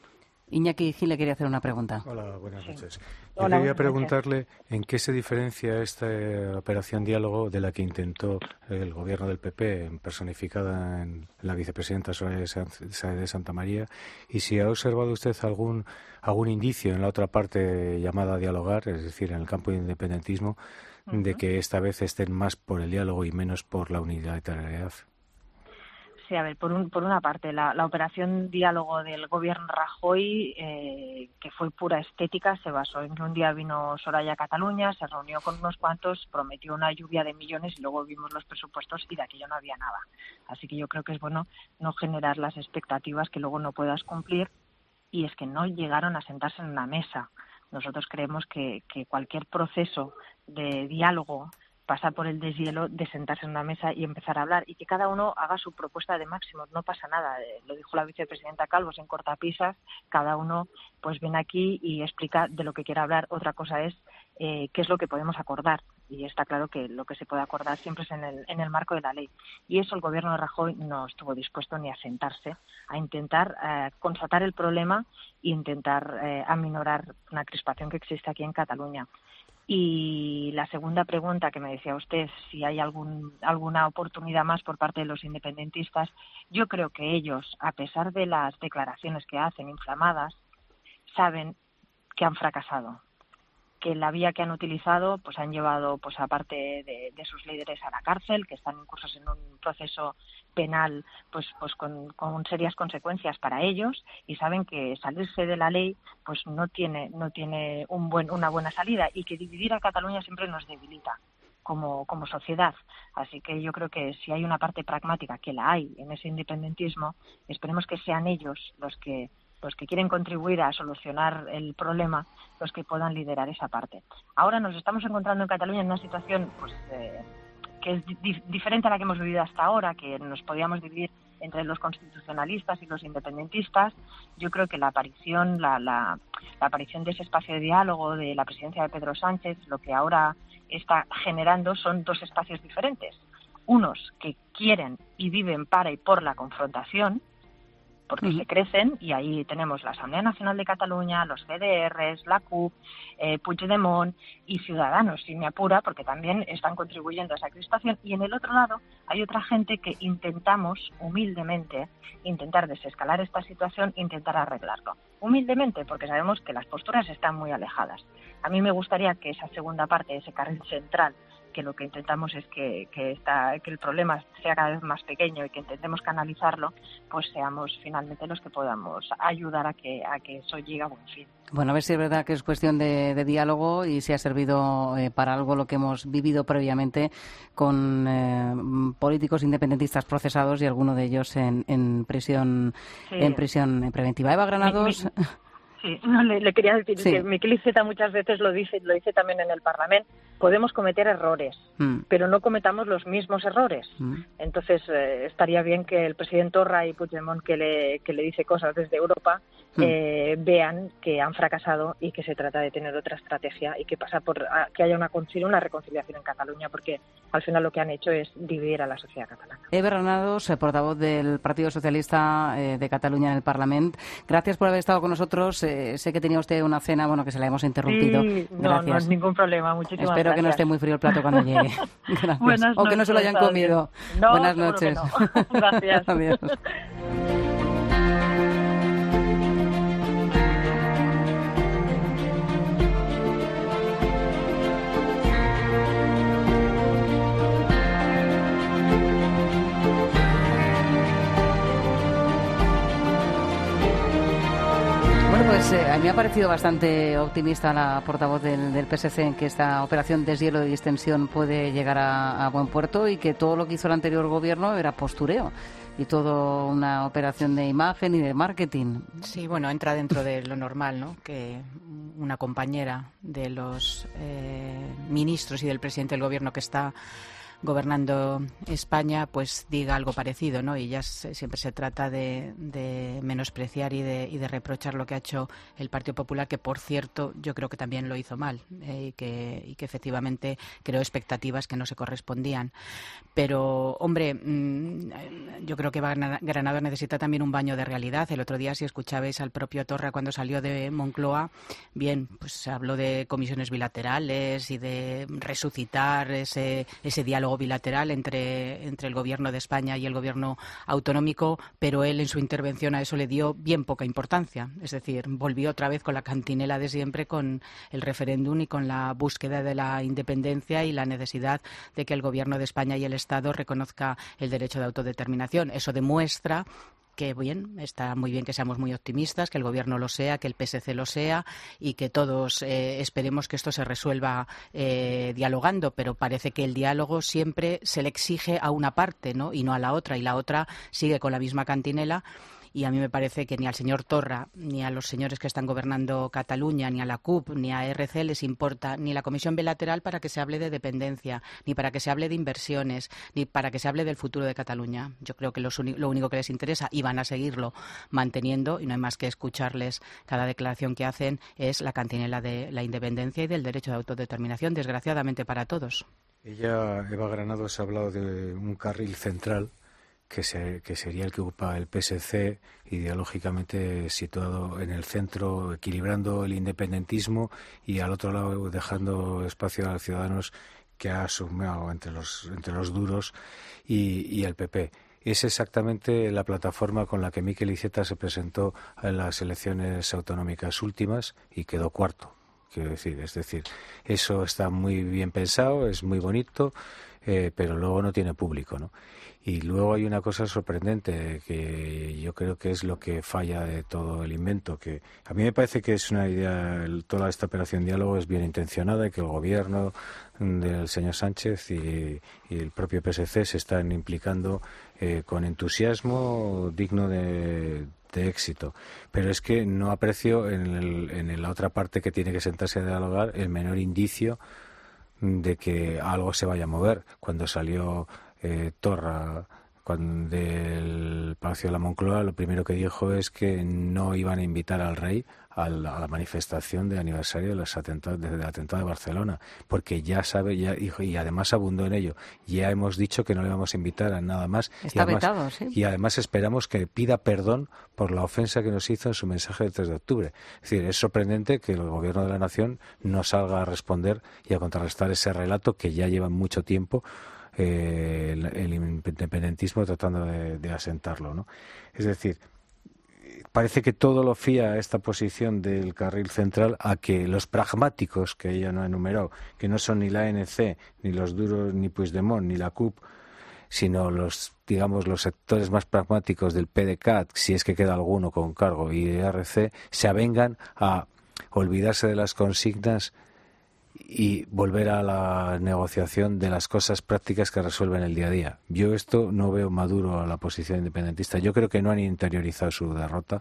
Iñaki Gil le quería hacer una pregunta. Hola, buenas noches. Sí. Yo Hola, quería buenas preguntarle noches. en qué se diferencia esta operación diálogo de la que intentó el gobierno del P P, personificada en la vicepresidenta Soraya de Santa María, y si ha observado usted algún algún indicio en la otra parte llamada a dialogar, es decir, en el campo del independentismo, uh-huh. de que esta vez estén más por el diálogo y menos por la unilateralidad. Sí, a ver, por, un, por una parte, la, la operación diálogo del gobierno Rajoy, eh, que fue pura estética, se basó en que un día vino Soraya a Cataluña, se reunió con unos cuantos, prometió una lluvia de millones y luego vimos los presupuestos y de aquello no había nada. Así que yo creo que es bueno no generar las expectativas que luego no puedas cumplir, y es que no llegaron a sentarse en una mesa. Nosotros creemos que, que cualquier proceso de diálogo pasa por el deshielo de sentarse en una mesa y empezar a hablar, y que cada uno haga su propuesta de máximos. No pasa nada, eh, lo dijo la vicepresidenta Calvo, en cortapisas, cada uno pues viene aquí y explica de lo que quiere hablar. Otra cosa es eh, qué es lo que podemos acordar, y está claro que lo que se puede acordar siempre es en el, en el marco de la ley. Y eso el gobierno de Rajoy no estuvo dispuesto ni a sentarse, a intentar eh, constatar el problema e intentar eh, aminorar una crispación que existe aquí en Cataluña. Y la segunda pregunta que me decía usted, si hay algún, alguna oportunidad más por parte de los independentistas, yo creo que ellos, a pesar de las declaraciones que hacen inflamadas, saben que han fracasado, que la vía que han utilizado pues han llevado pues aparte de, de sus líderes a la cárcel, que están incursos en un proceso penal pues pues con, con serias consecuencias para ellos, y saben que salirse de la ley pues no tiene no tiene un buen una buena salida, y que dividir a Cataluña siempre nos debilita como como sociedad. Así que yo creo que si hay una parte pragmática, que la hay en ese independentismo, esperemos que sean ellos los que los que quieren contribuir a solucionar el problema, los que puedan liderar esa parte. Ahora nos estamos encontrando en Cataluña en una situación pues eh, que es di- diferente a la que hemos vivido hasta ahora, que nos podíamos dividir entre los constitucionalistas y los independentistas. Yo creo que la aparición, la, la, la aparición de ese espacio de diálogo de la presidencia de Pedro Sánchez, lo que ahora está generando son dos espacios diferentes. Unos que quieren y viven para y por la confrontación, porque uh-huh. se crecen, y ahí tenemos la Asamblea Nacional de Cataluña, los C D Rs, la C U P, eh, Puigdemont y Ciudadanos, si me apura, porque también están contribuyendo a esa crispación. Y en el otro lado hay otra gente que intentamos humildemente intentar desescalar esta situación, intentar arreglarlo. Humildemente, porque sabemos que las posturas están muy alejadas. A mí me gustaría que esa segunda parte, ese carril central, que lo que intentamos es que, que, esta, que el problema sea cada vez más pequeño y que intentemos canalizarlo, pues seamos finalmente los que podamos ayudar a que, a que eso llegue a buen fin. Bueno, a ver si es verdad que es cuestión de, de diálogo y si ha servido eh, para algo lo que hemos vivido previamente con eh, políticos independentistas procesados y alguno de ellos en, en prisión sí. en prisión preventiva. Eva Granados... Mi, mi... Sí, no, le, le quería decir Sí. que Miquel Iceta muchas veces lo dice, lo dice también en el Parlamento, podemos cometer errores, Mm. pero no cometamos los mismos errores. Mm. Entonces eh, estaría bien que el presidente Torra y Puigdemont, que le, que le dice cosas desde Europa, Mm. eh, vean que han fracasado y que se trata de tener otra estrategia y que pasa por a, que haya una, concil- una reconciliación en Cataluña, porque al final lo que han hecho es dividir a la sociedad catalana. Eva Granados, eh, portavoz del Partido Socialista eh, de Cataluña en el Parlamento. Gracias por haber estado con nosotros. Eh, sé que tenía usted una cena, bueno, que se la hemos interrumpido. Sí, no, Gracias. no es ningún problema. Muchísimas Espero gracias. que no esté muy frío el plato cuando llegue. Gracias. Buenas o que no se lo noches, hayan está comido. bien. No, Buenas seguro que noches. no. Gracias. Adiós. Bueno, pues eh, a mí me ha parecido bastante optimista la portavoz del, del P S C en que esta operación deshielo y extensión puede llegar a, a buen puerto y que todo lo que hizo el anterior gobierno era postureo y todo una operación de imagen y de marketing. Sí, bueno, entra dentro de lo normal, ¿no? Que una compañera de los eh, ministros y del presidente del gobierno que está gobernando España, pues diga algo parecido, ¿no? Y ya se, siempre se trata de, de menospreciar y de, y de reprochar lo que ha hecho el Partido Popular, que por cierto yo creo que también lo hizo mal eh, y, que, y que efectivamente creó expectativas que no se correspondían. Pero, hombre, mmm, yo creo que Granados necesita también un baño de realidad. El otro día, si escuchabais al propio Torra cuando salió de Moncloa, bien, pues se habló de comisiones bilaterales y de resucitar ese, ese diálogo bilateral entre, entre el gobierno de España y el gobierno autonómico, pero él en su intervención a eso le dio bien poca importancia. Es decir, volvió otra vez con la cantinela de siempre, con el referéndum y con la búsqueda de la independencia y la necesidad de que el gobierno de España y el Estado reconozca el derecho de autodeterminación. Eso demuestra que bien, está muy bien que seamos muy optimistas, que el Gobierno lo sea, que el P S C lo sea y que todos eh, esperemos que esto se resuelva eh, dialogando, pero parece que el diálogo siempre se le exige a una parte, ¿no? Y no a la otra, y la otra sigue con la misma cantinela. Y a mí me parece que ni al señor Torra, ni a los señores que están gobernando Cataluña, ni a la C U P, ni a R C les importa ni la comisión bilateral para que se hable de dependencia, ni para que se hable de inversiones, ni para que se hable del futuro de Cataluña. Yo creo que los lo único que les interesa, y van a seguirlo manteniendo, y no hay más que escucharles cada declaración que hacen, es la cantinela de la independencia y del derecho de autodeterminación, desgraciadamente para todos. Ella, Eva Granados, ha hablado de un carril central que, se, que sería el que ocupa el P S C, ideológicamente situado en el centro, equilibrando el independentismo y al otro lado dejando espacio a los ciudadanos, que ha sumado entre los, entre los duros y, y el P P. Es exactamente la plataforma con la que Miquel Iceta se presentó en las elecciones autonómicas últimas y quedó cuarto. Quiero decir, es decir, eso está muy bien pensado, es muy bonito, eh, pero luego no tiene público, ¿no? Y luego hay una cosa sorprendente que yo creo que es lo que falla de todo el invento, que a mí me parece que es una idea, toda esta operación diálogo es bien intencionada y que el gobierno del señor Sánchez y, y el propio P S C se están implicando eh, con entusiasmo digno de, de éxito. Pero es que no aprecio en, el, en la otra parte que tiene que sentarse a dialogar el menor indicio de que algo se vaya a mover. Cuando salió eh, Torra cuando del Palacio de la Moncloa, lo primero que dijo es que no iban a invitar al rey a la, a la manifestación de aniversario de los atentados, del atentado de Barcelona, porque ya sabe, ya y, y además abundó en ello, ya hemos dicho que no le vamos a invitar a nada más. Está y además, vetado, sí. Y además esperamos que pida perdón por la ofensa que nos hizo en su mensaje del tres de octubre. Es decir, es sorprendente que el Gobierno de la Nación no salga a responder y a contrarrestar ese relato que ya lleva mucho tiempo eh, el, el independentismo tratando de, de asentarlo, ¿no? Es decir, parece que todo lo fía a esta posición del carril central a que los pragmáticos, que ella no ha enumerado, que no son ni la A N C, ni los duros, ni Puigdemont, ni la C U P, sino los, digamos, los sectores más pragmáticos del P D C A T, si es que queda alguno con cargo, y de R C, se avengan a olvidarse de las consignas y volver a la negociación de las cosas prácticas que resuelven el día a día. Yo esto no veo maduro a la posición independentista. Yo creo que no han interiorizado su derrota,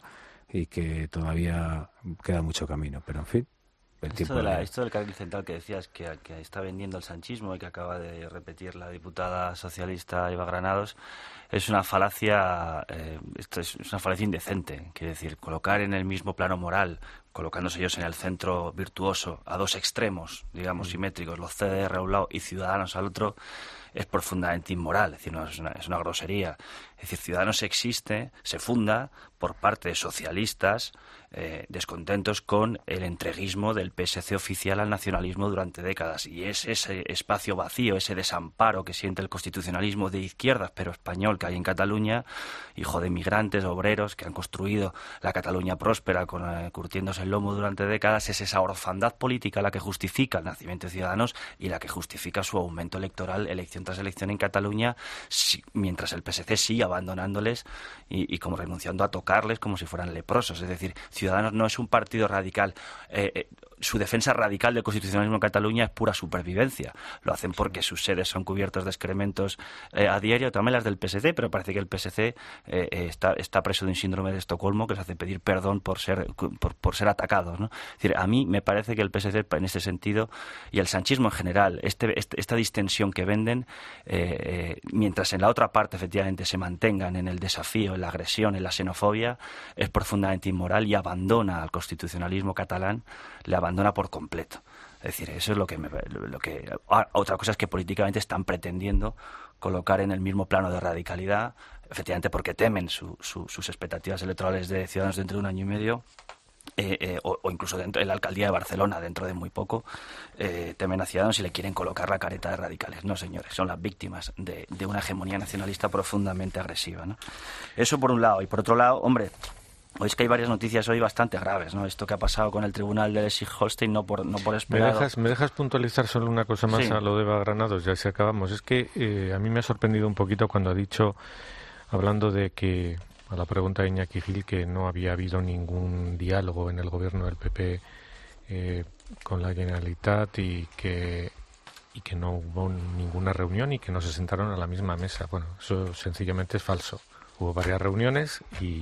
y que todavía queda mucho camino, pero en fin. El esto, tiempo de la, de... esto del carril central que decías que, que está vendiendo el sanchismo y que acaba de repetir la diputada socialista Eva Granados es una falacia, eh, esto es una falacia indecente. Quiere decir, colocar en el mismo plano moral, colocándose ellos en el centro virtuoso, a dos extremos, digamos, mm. simétricos, los C D R a un lado y Ciudadanos al otro, es profundamente inmoral. Es decir, no, es, una, es una grosería. Es decir, Ciudadanos existe, se funda por parte de socialistas eh, descontentos con el entreguismo del P S C oficial al nacionalismo durante décadas. Y es ese espacio vacío, ese desamparo que siente el constitucionalismo de izquierdas, pero español, que hay en Cataluña, hijo de migrantes, obreros, que han construido la Cataluña próspera con, eh, curtiéndose el lomo durante décadas, es esa orfandad política la que justifica el nacimiento de Ciudadanos y la que justifica su aumento electoral, elección tras elección en Cataluña, si, mientras el P S C sigue abandonándoles y, y como renunciando a tocarles como si fueran leprosos. Es decir, Ciudadanos no es un partido radical. Eh, eh, su defensa radical del constitucionalismo en Cataluña es pura supervivencia. Lo hacen porque sus sedes son cubiertos de excrementos eh, a diario, también las del P S C, pero parece que el P S C eh, está, está preso de un síndrome de Estocolmo que les hace pedir perdón por ser por, por ser atacados, ¿no? Es decir, a mí me parece que el P S C en ese sentido y el sanchismo en general, este, este, esta distensión que venden, eh, eh, mientras en la otra parte efectivamente se mantengan en el desafío, en la agresión, en la xenofobia, es profundamente inmoral y abandona al constitucionalismo catalán, le abandona por completo. Es decir, eso es lo que me, lo que ah, otra cosa es que políticamente están pretendiendo colocar en el mismo plano de radicalidad, efectivamente porque temen su, su, sus expectativas electorales de Ciudadanos dentro de un año y medio. Eh, eh, o, o incluso dentro de la alcaldía de Barcelona dentro de muy poco, eh, temen a Ciudadanos y le quieren colocar la careta de radicales. No, señores, son las víctimas de, de una hegemonía nacionalista profundamente agresiva, ¿no? Eso por un lado. Y por otro lado, hombre, es que hay varias noticias hoy bastante graves, ¿no? Esto que ha pasado con el tribunal de Schleswig-Holstein, no por, no por esperar. ¿Me dejas, ¿Me dejas puntualizar solo una cosa más sí. a lo de Eva Granados? Ya si acabamos. Es que eh, a mí me ha sorprendido un poquito cuando ha dicho, hablando de que a la pregunta de Iñaki Gil, que no había habido ningún diálogo en el gobierno del P P eh, con la Generalitat y que y que no hubo ninguna reunión y que no se sentaron a la misma mesa. Bueno, eso sencillamente es falso. Hubo varias reuniones y,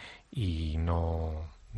y no,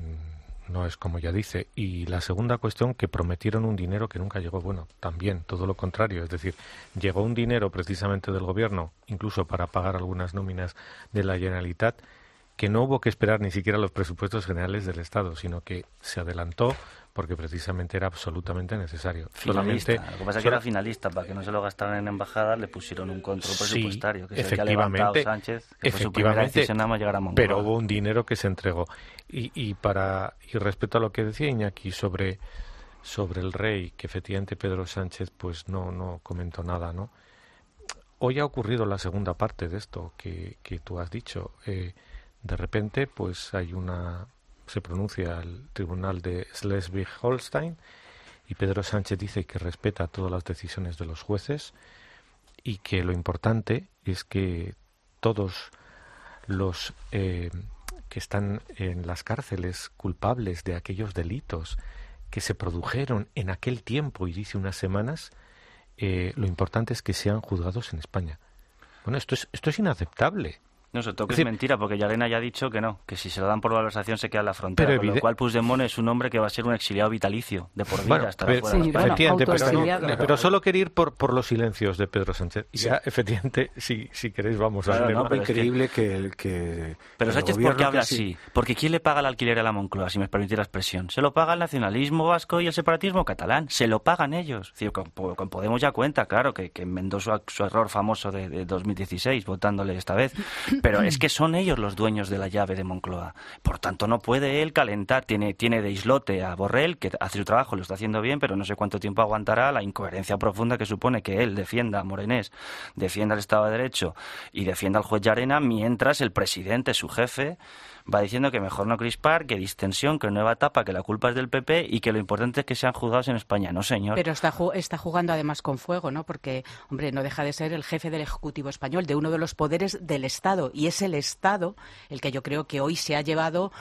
no es como ya dice. Y la segunda cuestión, que prometieron un dinero que nunca llegó. Bueno, también, todo lo contrario. Es decir, llegó un dinero precisamente del gobierno, incluso para pagar algunas nóminas de la Generalitat, que no hubo que esperar ni siquiera los presupuestos generales del Estado, sino que se adelantó porque precisamente era absolutamente necesario. Finalista. Solamente, lo que pasa es que era finalista, para que no se lo gastaran en embajadas le pusieron un control presupuestario, sí, que es el que ha levantado Sánchez, que fue su primera decisión nada más llegar a Moncloa. Pero hubo un dinero que se entregó. Y, y para y respecto a lo que decía Iñaki sobre sobre el rey, que efectivamente Pedro Sánchez pues no no comentó nada, ¿no? Hoy ha ocurrido la segunda parte de esto que, que tú has dicho. Eh, de repente pues hay una se pronuncia el tribunal de Schleswig-Holstein y Pedro Sánchez dice que respeta todas las decisiones de los jueces y que lo importante es que todos los eh, que están en las cárceles culpables de aquellos delitos que se produjeron en aquel tiempo, y dice unas semanas, eh, lo importante es que sean juzgados en España. Bueno, esto es, esto es inaceptable. No, sobre todo que es, es mentira, porque Llarena ya ha dicho que no, que si se lo dan por valorización se queda en la frontera, pero con evide- lo cual Puigdemont es un hombre que va a ser un exiliado vitalicio, de por vida, bueno, hasta pero, fuera sí, de bueno, pero, no, pero, pero solo quería ir por, por los silencios de Pedro Sánchez. Y sí. ya, efectivamente, si, si queréis, vamos claro, a ver. No, pero increíble que... que, el, que pero el Sánchez, ¿por qué habla sí. así? Porque ¿quién le paga el alquiler a la Moncloa, si me permitís la expresión? Se lo paga el nacionalismo vasco y el separatismo catalán, se lo pagan ellos. Es decir, con, con Podemos ya cuenta, claro, que, que enmendó su, su error famoso de, de dos mil dieciséis, votándole esta vez, pero es que son ellos los dueños de la llave de Moncloa. Por tanto, no puede él calentar. Tiene, tiene de islote a Borrell, que hace su trabajo, lo está haciendo bien, pero no sé cuánto tiempo aguantará la incoherencia profunda que supone que él defienda a Morenés, defienda el Estado de Derecho y defienda al juez Llarena, mientras el presidente, su jefe, va diciendo que mejor no crispar, que distensión, que nueva etapa, que la culpa es del P P y que lo importante es que sean juzgados en España. No, señor. Pero está, está jugando además con fuego, ¿no? Porque, hombre, no deja de ser el jefe del Ejecutivo español, de uno de los poderes del Estado. Y es el Estado el que yo creo que hoy se ha llevado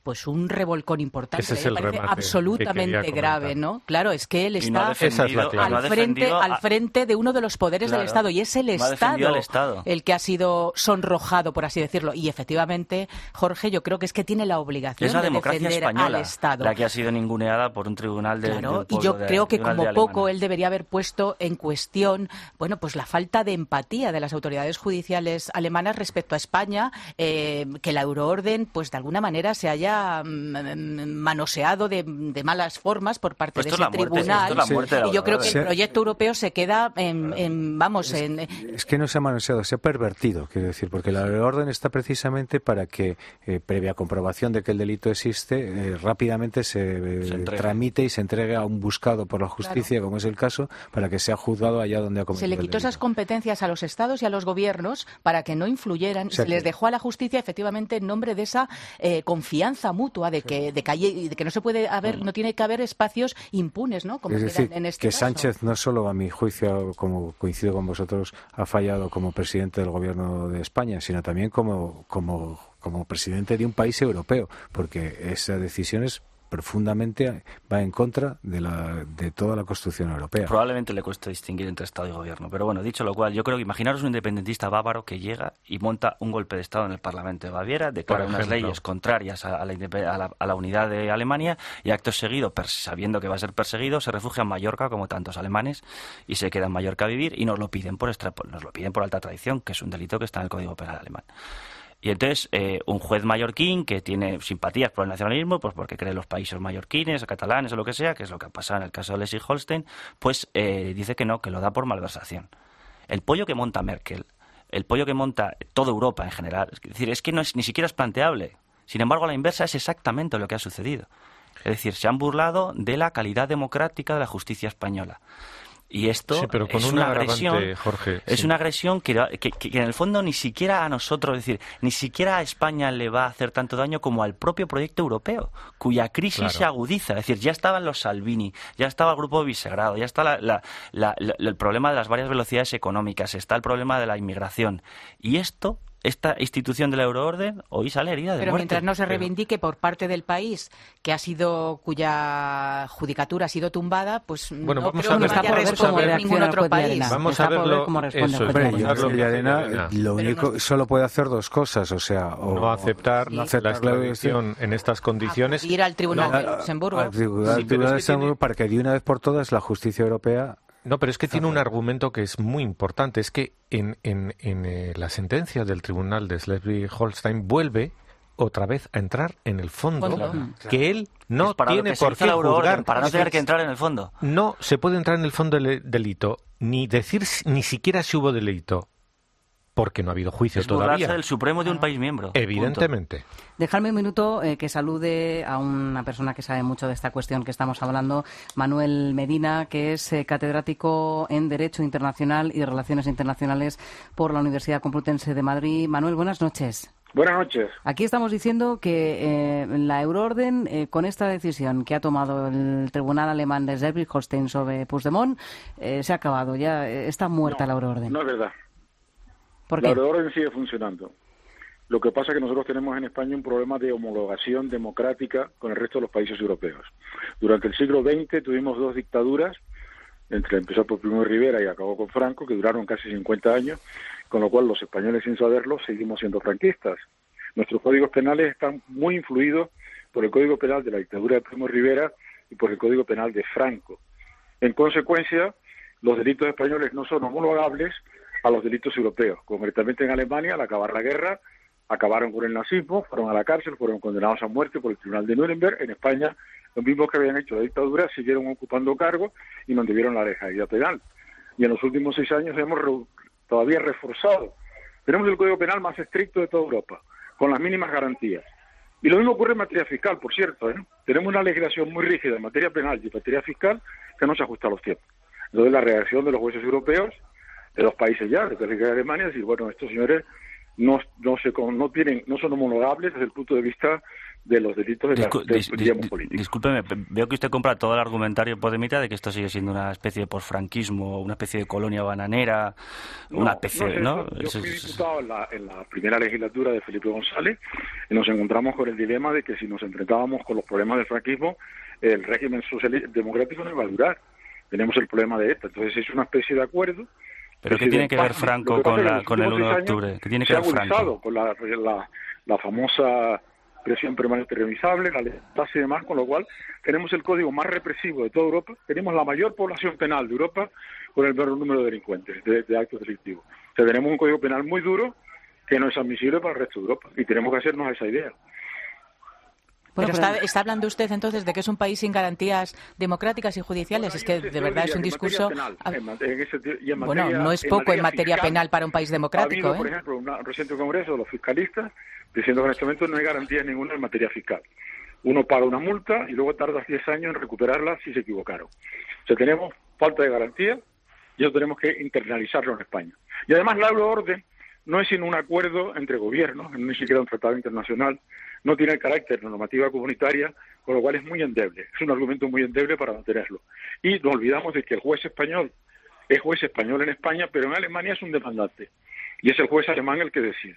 pues un revolcón importante. Ese es Me el parece remate absolutamente grave, ¿no? Claro, es que él Y no está ha defendido- al, no ha frente, defendido al a- frente de uno de los poderes Claro, del Estado, y es el no ha Estado, defendido al Estado. el que ha sido sonrojado, por así decirlo. Y efectivamente, Jorge, yo creo que es que tiene la obligación Es la de democracia defender al española Estado. la que ha sido ninguneada por un tribunal de, Claro, del y yo pueblo de- creo que tribunal como de poco Alemania. él debería haber puesto en cuestión, bueno, pues la falta de empatía de las autoridades judiciales alemanas respecto a España, eh, que la euroorden, pues de alguna manera se haya mm, manoseado de, de malas formas por parte Pues de esto ese es la muerte, tribunal. esto es la muerte de la Y yo creo que el euroorden. proyecto europeo se queda en, en vamos, en Es que no se ha manoseado, se ha pervertido, quiero decir, porque la orden está precisamente para que, eh, previa comprobación de que el delito existe, eh, rápidamente se, eh, Se entregue. tramite y se entregue a un buscado por la justicia, como es el caso, para que sea juzgado allá donde ha cometido se le el quitó delito. esas competencias a los estados y a los gobiernos para que no influyeran. O sea Se les que- dejó a la justicia efectivamente en nombre de esa eh, confianza mutua de que de que, hay- de que no se puede haber, no tiene que haber espacios impunes, ¿no? Como Es quedan decir, en este que caso. Sánchez no solo, a mi juicio, como coincido con vosotros, ha fallado como presidente del gobierno de España, sino también como, como, como presidente de un país europeo, porque esa decisión es profundamente va en contra de, la, de toda la Constitución europea. Probablemente le cueste distinguir entre Estado y Gobierno. Pero bueno, dicho lo cual, yo creo que imaginaros un independentista bávaro que llega y monta un golpe de Estado en el Parlamento de Baviera, declara Por unas ejemplo. leyes contrarias a la, indep- a, la, a la unidad de Alemania y acto seguido, pers- sabiendo que va a ser perseguido, se refugia en Mallorca como tantos alemanes y se queda en Mallorca a vivir y nos lo piden por, extra- nos lo piden por alta traición, que es un delito que está en el Código Penal alemán. Y entonces eh, un juez mallorquín que tiene simpatías por el nacionalismo, pues porque cree en los países mallorquines, catalanes o lo que sea, que es lo que ha pasado en el caso de Schleswig-Holstein, pues eh, dice que no, que lo da por malversación. El pollo que monta Merkel, el pollo que monta toda Europa en general, es decir, es que no es, ni siquiera es planteable. Sin embargo, a la inversa es exactamente lo que ha sucedido. Es decir, se han burlado de la calidad democrática de la justicia española. Y esto Sí, pero con es un una agravante, agresión, Jorge, es sí. una agresión que, que, que en el fondo ni siquiera a nosotros, es decir, ni siquiera a España le va a hacer tanto daño como al propio proyecto europeo, cuya crisis Claro. se agudiza. Es decir, ya estaban los Salvini, ya estaba el grupo de Visegrado, ya está la, la, la, la, el problema de las varias velocidades económicas, está el problema de la inmigración. Y esto, esta institución de la euroorden, hoy sale herida de Pero muerte. mientras no se reivindique por parte del país que ha sido cuya judicatura ha sido tumbada, pues Bueno, no vamos creo a que ver- vaya a vamos a responder ver- ningún otro Juez de país. Arena. Vamos Está a por ver verlo, cómo responde eso, el juez Hombre, de yo Arena. creo que Villarena lo Pero único no- solo puede hacer dos cosas, o sea, o no aceptar no la aceptar extradición en estas condiciones. Ir al Tribunal No, de Luxemburgo. al Tribunal Sí, pero de es que Luxemburgo tiene- para que de una vez por todas la justicia europea. No, pero es que tiene un argumento que es muy importante. Es que en, en, en eh, la sentencia del tribunal de Schleswig-Holstein vuelve otra vez a entrar en el fondo, Fondo. que él no Es para lo tiene que se por hizo qué la euroorden, juzgar. para no Es tener decir, que entrar en el fondo. No se puede entrar en el fondo del delito, ni decir si- ni siquiera si hubo delito, porque no ha habido juicio Es burlarse todavía. del Supremo de un país miembro. Evidentemente. Dejadme un minuto eh, que salude a una persona que sabe mucho de esta cuestión que estamos hablando, Manuel Medina, que es eh, catedrático en Derecho Internacional y Relaciones Internacionales por la Universidad Complutense de Madrid. Manuel, buenas noches. Buenas noches. Aquí estamos diciendo que eh, la euroorden, eh, con esta decisión que ha tomado el Tribunal Alemán de Schleswig-Holstein sobre Puigdemont, eh, se ha acabado, ya eh, está muerta la euroorden. No es verdad. ¿Por La qué? euroorden sigue funcionando. Lo que pasa es que nosotros tenemos en España un problema de homologación democrática con el resto de los países europeos. Durante el siglo veinte tuvimos dos dictaduras, entre empezó por Primo de Rivera y acabó con Franco, que duraron casi cincuenta años, con lo cual los españoles, sin saberlo, seguimos siendo franquistas. Nuestros códigos penales están muy influidos por el Código Penal de la dictadura de Primo de Rivera y por el Código Penal de Franco. En consecuencia, los delitos españoles no son homologables a los delitos europeos. Concretamente en Alemania, al acabar la guerra, acabaron con el nazismo, fueron a la cárcel, fueron condenados a muerte por el Tribunal de Nuremberg. En España, los mismos que habían hecho la dictadura siguieron ocupando cargos y mantuvieron la legalidad penal. Y en los últimos seis años hemos re- todavía reforzado. Tenemos el Código Penal más estricto de toda Europa, con las mínimas garantías. Y lo mismo ocurre en materia fiscal, por cierto, ¿eh? Tenemos una legislación muy rígida en materia penal y en materia fiscal que no se ajusta a los tiempos. Entonces la reacción de los jueces europeos, de los países ya, de Bélgica y Alemania, es decir, bueno, estos señores no no se no tienen no son homologables desde el punto de vista de los delitos de Discu la dis digamos, dis política. Discúlpeme, veo que usted compra todo el argumentario podemita de que esto sigue siendo una especie de posfranquismo, una especie de colonia bananera, no, una especie, ¿no? ¿no? Yo eso fui diputado en la, en la primera legislatura de Felipe González y nos encontramos con el dilema de que si nos enfrentábamos con los problemas del franquismo, el régimen social democrático no iba a durar. Tenemos el problema de ETA, entonces es una especie de acuerdo. ¿Pero qué tiene que ver Franco que con, la, con el uno de octubre? ¿Qué tiene que ver Franco? Con la, la, la famosa presión permanente revisable, la lealtad y demás, con lo cual tenemos el código más represivo de toda Europa, tenemos la mayor población penal de Europa con el menor número de delincuentes, de, de actos delictivos. O sea, tenemos un código penal muy duro que no es admisible para el resto de Europa y tenemos que hacernos esa idea. Pero está, está hablando usted entonces de que es un país sin garantías democráticas y judiciales. Es que de verdad es un discurso. Bueno, no es poco en materia penal para un país democrático. Ha habido, por ejemplo, un reciente congreso de los fiscalistas diciendo que en este momento no hay garantías ninguna en materia fiscal. Uno paga una multa y luego tarda diez años en recuperarla si se equivocaron. O sea, tenemos falta de garantía y eso tenemos que internalizarlo en España. Y además la euroorden no es sino un acuerdo entre gobiernos, ni siquiera un tratado internacional, no tiene el carácter de normativa comunitaria, con lo cual es muy endeble, es un argumento muy endeble para mantenerlo. Y nos olvidamos de que el juez español es juez español en España, pero en Alemania es un demandante, y es el juez alemán el que decide.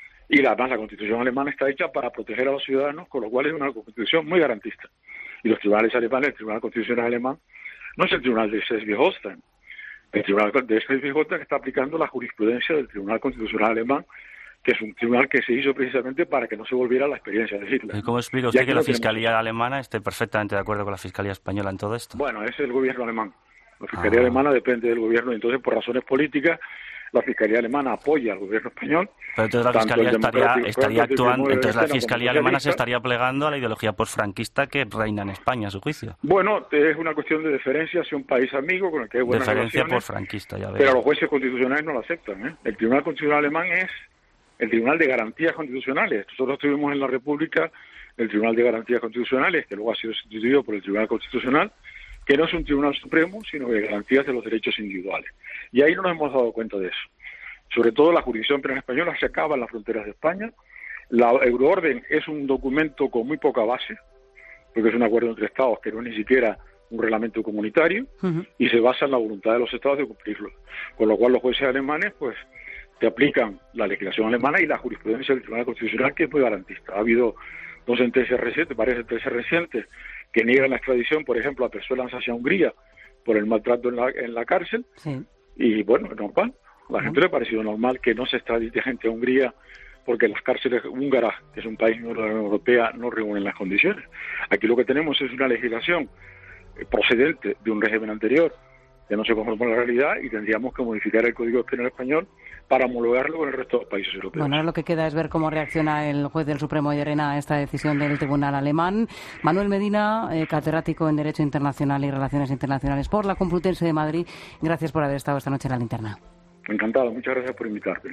Y además la Constitución alemana está hecha para proteger a los ciudadanos, con lo cual es una Constitución muy garantista. Y los tribunales alemanes, el Tribunal Constitucional alemán, no es el Tribunal de Schleswig-Holstein. El Tribunal de Schleswig-Holstein está aplicando la jurisprudencia del Tribunal Constitucional alemán, que es un tribunal que se hizo precisamente para que no se volviera la experiencia de Hitler. ¿Y cómo explica usted que la Fiscalía alemana esté perfectamente de acuerdo con la Fiscalía española en todo esto? Bueno, es el gobierno alemán. La Fiscalía ah. alemana depende del gobierno, y entonces por razones políticas la Fiscalía alemana apoya al gobierno español. Pero entonces la Fiscalía estaría, estaría actuando, entonces la Fiscalía alemana se estaría plegando a la ideología posfranquista que reina en España, a su juicio. Bueno, es una cuestión de deferencia hacia un país amigo con el que hay buenas deferencia relaciones. Posfranquista, ya veo. Pero los jueces constitucionales no lo aceptan, ¿eh? El Tribunal Constitucional alemán es el Tribunal de Garantías Constitucionales. Nosotros tuvimos en la República el Tribunal de Garantías Constitucionales, que luego ha sido sustituido por el Tribunal Constitucional, que no es un Tribunal Supremo, sino de garantías de los derechos individuales. Y ahí no nos hemos dado cuenta de eso. Sobre todo la jurisdicción penal española se acaba en las fronteras de España. La euroorden es un documento con muy poca base, porque es un acuerdo entre Estados que no es ni siquiera un reglamento comunitario, uh-huh. y se basa en la voluntad de los Estados de cumplirlo. Con lo cual los jueces alemanes, pues, te aplican la legislación alemana y la jurisprudencia del Tribunal Constitucional, que es muy garantista. Ha habido dos sentencias recientes, varias sentencias recientes, que niegan la extradición, por ejemplo, a personas hacia Hungría por el maltrato en la, en la cárcel, sí. Y bueno, es normal. A la uh-huh. gente le ha parecido normal que no se extradite gente a Hungría porque las cárceles húngaras, que es un país miembro de la Unión Europea, no reúnen las condiciones. Aquí lo que tenemos es una legislación procedente de un régimen anterior que no se conforma con la realidad, y tendríamos que modificar el Código Penal español para homologarlo con el resto de los países europeos. Bueno, ahora lo que queda es ver cómo reacciona el juez del Supremo de Llerena a esta decisión del Tribunal alemán. Manuel Medina, eh, catedrático en Derecho Internacional y Relaciones Internacionales por la Complutense de Madrid, gracias por haber estado esta noche en La Linterna. Encantado, muchas gracias por invitarme.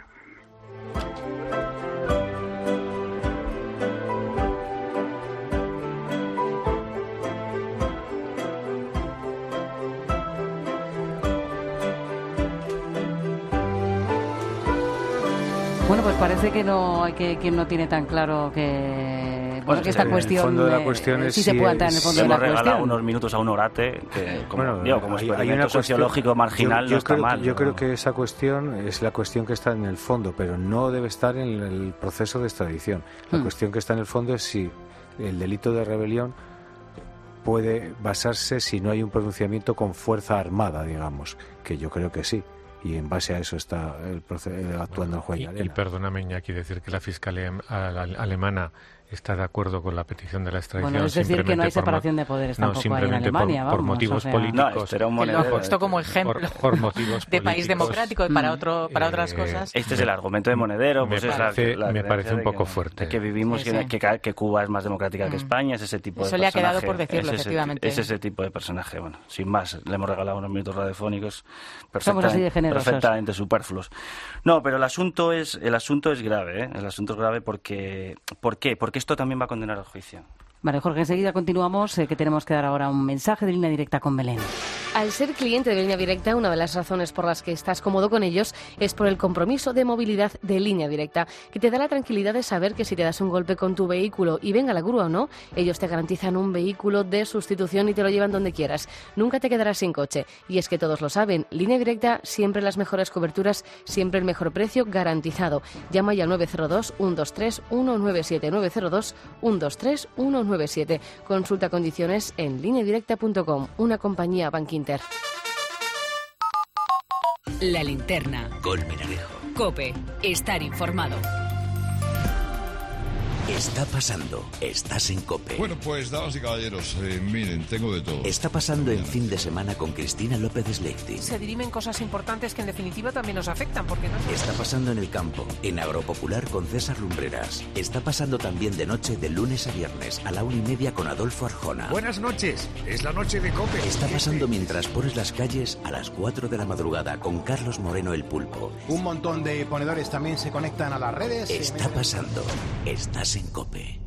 Bueno, pues parece que no hay que quien no tiene tan claro que, bueno, que esta el cuestión, fondo de la cuestión eh, es sí se puede entrar en el fondo de la cuestión. Hemos regalado unos minutos a un orate que, como, bueno, digo, como hay, experimento hay una sociológico cuestión, marginal yo, yo no está creo, mal. Yo ¿no? creo que esa cuestión es la cuestión que está en el fondo, pero no debe estar en el proceso de extradición. La hmm. cuestión que está en el fondo es si el delito de rebelión puede basarse si no hay un pronunciamiento con fuerza armada, digamos, que yo creo que sí. Y en base a eso está el proceso, actuando bueno, el juez. Y, y perdóname, Iñaki, decir que la Fiscalía alemana está de acuerdo con la petición de la extradición. Bueno, es decir, que no hay separación de poderes no, tampoco ahí en Alemania, por, vamos. por motivos o sea, políticos. No, esto era un monedero. Lo puesto como ejemplo por, por motivos de país democrático y para, otro, para otras eh, cosas. Este es el argumento de monedero. Pues me es parece, la, la me parece un poco que, fuerte. De que vivimos, sí, sí. Que, que, que Cuba es más democrática mm. que España, es ese tipo Eso de le personaje. ha quedado por decirlo, es efectivamente. Ese, es ese tipo de personaje. Bueno, sin más, le hemos regalado unos minutos radiofónicos Somos así de generosos. perfectamente superfluos. No, pero el asunto es el asunto es grave, ¿eh? El asunto es grave porque ¿por qué? Porque esto también va a condenar al juicio. Vale, Jorge, enseguida continuamos, eh, que tenemos que dar ahora un mensaje de Línea Directa con Belén. Al ser cliente de Línea Directa, una de las razones por las que estás cómodo con ellos es por el compromiso de movilidad de Línea Directa, que te da la tranquilidad de saber que si te das un golpe con tu vehículo y venga la grúa o no, ellos te garantizan un vehículo de sustitución y te lo llevan donde quieras. Nunca te quedarás sin coche. Y es que todos lo saben, Línea Directa, siempre las mejores coberturas, siempre el mejor precio garantizado. Llama ya al nueve cero dos, uno dos tres, uno nueve siete, nueve cero dos, uno dos tres, uno nueve siete. Consulta condiciones en línea directa punto com, una compañía Bankinter. La linterna. Colmenarejo. COPE. Estar informado. Está pasando. Estás en COPE. Bueno, pues, damas y caballeros, eh, miren, tengo de todo. Está pasando en Fin de Semana con Cristina López Slechting. Se dirimen cosas importantes que en definitiva también nos afectan, porque no... Está pasando en el campo, en Agropopular con César Lumbreras. Está pasando también de noche de lunes a viernes a la una y media con Adolfo Arjona. Buenas noches, es la noche de COPE. Está pasando mientras pones las calles a las cuatro de la madrugada con Carlos Moreno el Pulpo. Un montón de ponedores también se conectan a las redes. Está pasando. Estás en COPE.